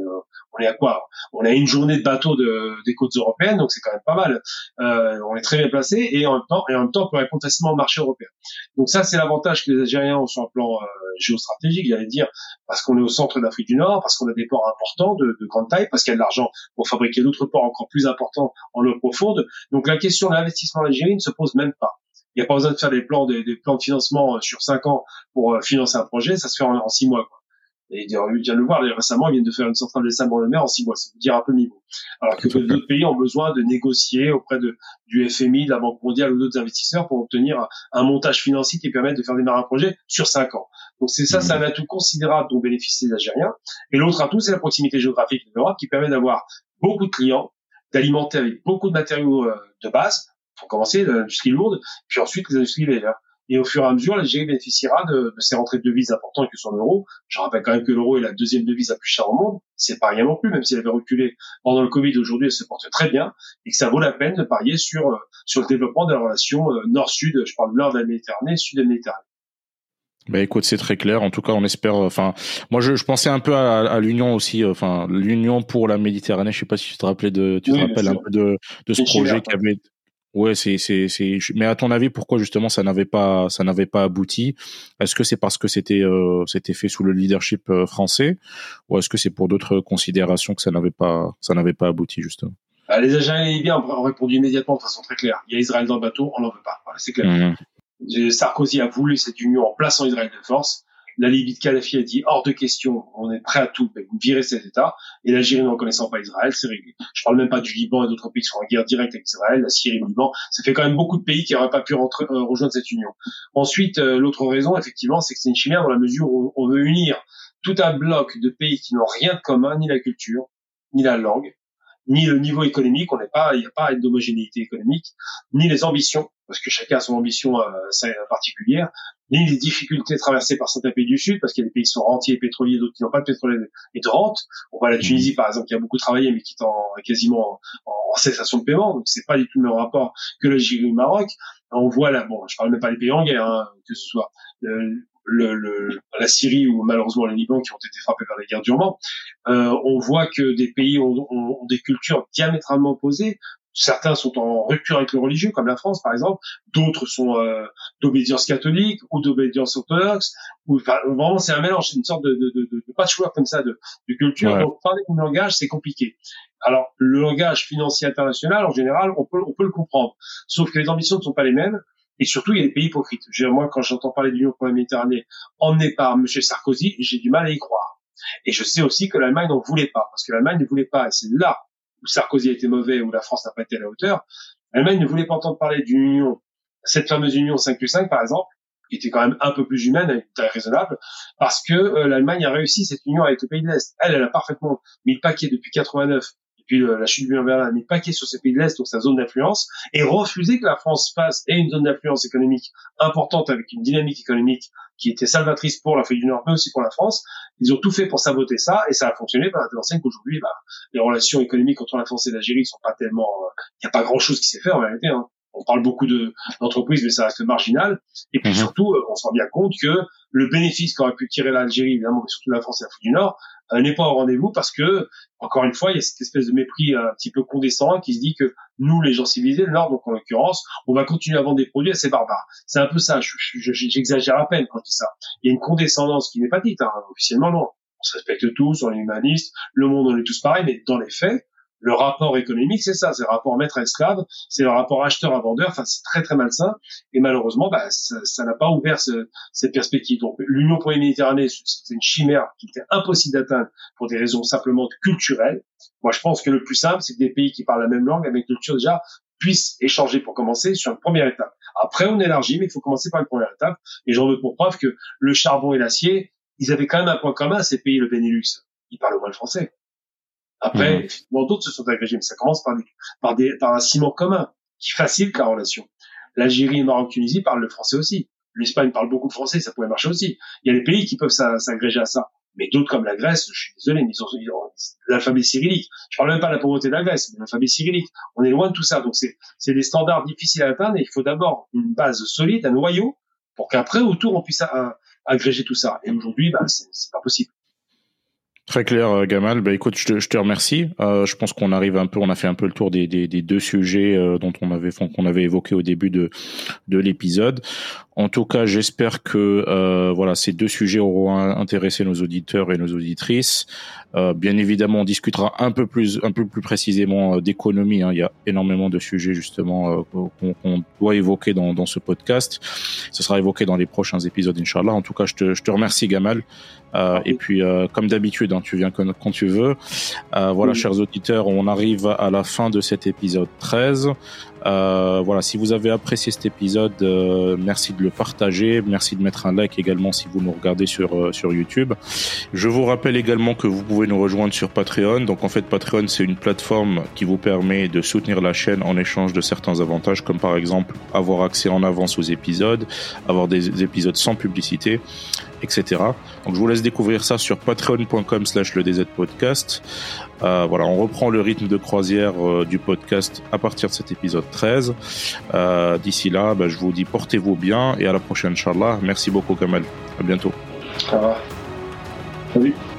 on est à quoi? On a une journée de bateau des côtes européennes, donc c'est quand même pas mal. On est très bien placé et en même temps, on peut répondre facilement au marché européen. Donc ça, c'est l'avantage que les Algériens ont sur un plan géostratégique, j'allais dire, parce qu'on est au centre d'Afrique du Nord, parce qu'on a des ports importants de grande taille, parce qu'il y a de l'argent pour fabriquer d'autres ports encore plus importants en eau profonde. Donc la question de l'investissement en Algérie ne se pose même pas. Il n'y a pas besoin de faire des plans de financement sur 5 ans pour financer un projet, ça se fait en 6 mois, quoi. Et il vient de le voir, récemment, ils viennent de faire une centrale de sable en mer en 6 mois, c'est vous dire un peu le niveau. Alors que d'autres pays ont besoin de négocier auprès du FMI, de la Banque mondiale ou d'autres investisseurs pour obtenir un montage financier qui permette de faire démarrer un projet sur 5 ans. Donc c'est un atout considérable dont bénéficient les Algériens. Et l'autre atout, c'est la proximité géographique de l'Europe qui permet d'avoir beaucoup de clients, d'alimenter avec beaucoup de matériaux de base, pour commencer, l'industrie lourde, puis ensuite les industries légères. Et au fur et à mesure, l'Algérie bénéficiera de ces rentrées de devises importantes que sont l'euro. Je rappelle quand même que l'euro est la deuxième devise la plus chère au monde. C'est pas rien non plus, même si elle avait reculé pendant le Covid. Aujourd'hui, elle se porte très bien et que ça vaut la peine de parier sur le développement de la relation nord-sud. Je parle nord de la Méditerranée, sud de la Méditerranée. Bah écoute, c'est très clair. En tout cas, on espère. Enfin, moi, je pensais un peu à l'Union aussi. Enfin, l'Union pour la Méditerranée. Je sais pas si tu te rappelais tu te rappelles un peu de ce projet qui avait. Ouais, mais à ton avis, pourquoi justement ça n'avait pas abouti? Est-ce que c'est parce que c'était fait sous le leadership français, ou est-ce que c'est pour d'autres considérations que ça n'avait pas abouti justement? Les Algériens et les Libyens ont répondu immédiatement de façon très claire. Il y a Israël dans le bateau, on n'en veut pas. Voilà, c'est clair. Sarkozy a voulu cette union en plaçant Israël de force. La Libye de Kadhafi a dit hors de question, on est prêt à tout, mais vous virez cet État. Et l'Algérie ne reconnaissant pas Israël, c'est réglé. Je parle même pas du Liban et d'autres pays qui sont en guerre directe avec Israël, la Syrie, le Liban. Ça fait quand même beaucoup de pays qui n'auraient pas pu rejoindre cette union. Ensuite, l'autre raison, effectivement, c'est que c'est une chimère dans la mesure où on veut unir tout un bloc de pays qui n'ont rien de commun, ni la culture, ni la langue, ni le niveau économique, il n'y a pas d'homogénéité économique, ni les ambitions, parce que chacun a son ambition particulière, ni les difficultés traversées par certains pays du Sud, parce qu'il y a des pays qui sont rentiers et pétroliers, d'autres qui n'ont pas de pétrole et de rente. On voit la Tunisie, par exemple, qui a beaucoup travaillé, mais qui est quasiment en cessation de paiement, donc c'est pas du tout le même rapport que l'Algérie ou le Maroc. On voit là, bon, je parle même pas des pays en guerre, hein, que ce soit la Syrie ou malheureusement les Liban qui ont été frappés par la guerre durement, on voit que des pays ont des cultures diamétralement opposées. Certains sont en rupture avec le religieux, comme la France par exemple. D'autres sont d'obédience catholique ou d'obédience orthodoxe. Enfin, vraiment, c'est un mélange, c'est une sorte de patchwork comme ça de culture. Ouais. Donc parler de langage, c'est compliqué. Alors le langage financier international, en général, on peut le comprendre. Sauf que les ambitions ne sont pas les mêmes. Et surtout, il y a des pays hypocrites. Moi, quand j'entends parler de l'Union pour la Méditerranée emmenée par M. Sarkozy, j'ai du mal à y croire. Et je sais aussi que l'Allemagne n'en voulait pas, parce que l'Allemagne ne voulait pas, et c'est là où Sarkozy a été mauvais, où la France n'a pas été à la hauteur. L'Allemagne ne voulait pas entendre parler d'une union, cette fameuse union 5+5, par exemple, qui était quand même un peu plus humaine, avec une taille raisonnable, parce que l'Allemagne a réussi cette union avec le pays de l'Est. Elle a parfaitement mis le paquet depuis 89. Puis la chute du mur de Berlin a mis le paquet sur ces pays de l'Est, donc sa zone d'influence, et refusé que la France fasse une zone d'influence économique importante avec une dynamique économique qui était salvatrice pour l'Afrique du Nord, mais aussi pour la France. Ils ont tout fait pour saboter ça, et ça a fonctionné par la scène qu'aujourd'hui, les relations économiques entre la France et l'Algérie sont pas tellement, il n'y a pas grand chose qui s'est fait en réalité, hein. On parle beaucoup d'entreprises, mais ça reste marginal. Et puis surtout, on se rend bien compte que le bénéfice qu'aurait pu tirer l'Algérie, évidemment, mais surtout la France et l'Afrique du Nord, n'est pas au rendez-vous parce que, encore une fois, il y a cette espèce de mépris un petit peu condescendant qui se dit que nous, les gens civilisés, le Nord, donc en l'occurrence, on va continuer à vendre des produits assez barbares. C'est un peu ça. J'exagère à peine quand je dis ça. Il y a une condescendance qui n'est pas dite, hein, officiellement, non. On se respecte tous, on est humanistes, le monde, on est tous pareils, mais dans les faits, le rapport économique, c'est ça, c'est le rapport maître à esclave, c'est le rapport acheteur à vendeur, enfin c'est très très malsain, et malheureusement, ça n'a pas ouvert cette perspective. Donc l'Union pour la Méditerranée, c'était une chimère qui était impossible d'atteindre pour des raisons simplement culturelles. Moi je pense que le plus simple, c'est que des pays qui parlent la même langue, avec une culture déjà, puissent échanger pour commencer sur une première étape. Après on élargit, mais il faut commencer par une première étape, et j'en veux pour preuve que le charbon et l'acier, ils avaient quand même un point commun, ces pays, le Benelux, ils parlent au moins le français. Après, effectivement, d'autres se sont agrégés, mais ça commence par un ciment commun, qui facilite la relation. L'Algérie, le Maroc, Tunisie parlent le français aussi. L'Espagne parle beaucoup de français, ça pourrait marcher aussi. Il y a des pays qui peuvent s'agréger à ça. Mais d'autres comme la Grèce, je suis désolé, mais ils ont l'alphabet cyrillique. Je parle même pas de la pauvreté de la Grèce, mais l'alphabet cyrillique. On est loin de tout ça. Donc c'est des standards difficiles à atteindre et il faut d'abord une base solide, un noyau, pour qu'après, autour, on puisse agréger tout ça. Et aujourd'hui, c'est pas possible. Très clair, Gamal. Écoute, je te remercie. Je pense qu'on a fait un peu le tour des deux sujets qu'on avait évoqués au début de l'épisode. En tout cas, j'espère que ces deux sujets auront intéressé nos auditeurs et nos auditrices. Bien évidemment, on discutera un peu plus précisément d'économie. Il y a énormément de sujets justement qu'on doit évoquer dans ce podcast. Ce sera évoqué dans les prochains épisodes, Inch'Allah. En tout cas, je te remercie, Gamal. Et puis, comme d'habitude, tu viens quand tu veux. Oui. Chers auditeurs, on arrive à la fin de cet épisode 13. Si vous avez apprécié cet épisode, merci de le partager, merci de mettre un like également si vous nous regardez sur YouTube. Je vous rappelle également que vous pouvez nous rejoindre sur Patreon. Donc en fait, Patreon, c'est une plateforme qui vous permet de soutenir la chaîne en échange de certains avantages, comme par exemple avoir accès en avance aux épisodes, avoir des épisodes sans publicité, etc. Donc je vous laisse découvrir ça sur patreon.com/ledz-podcast. On reprend le rythme de croisière du podcast à partir de cet épisode 13. D'ici là, je vous dis portez-vous bien et à la prochaine, Inch'Allah. Merci beaucoup, Gamal. À bientôt. Au revoir. Salut.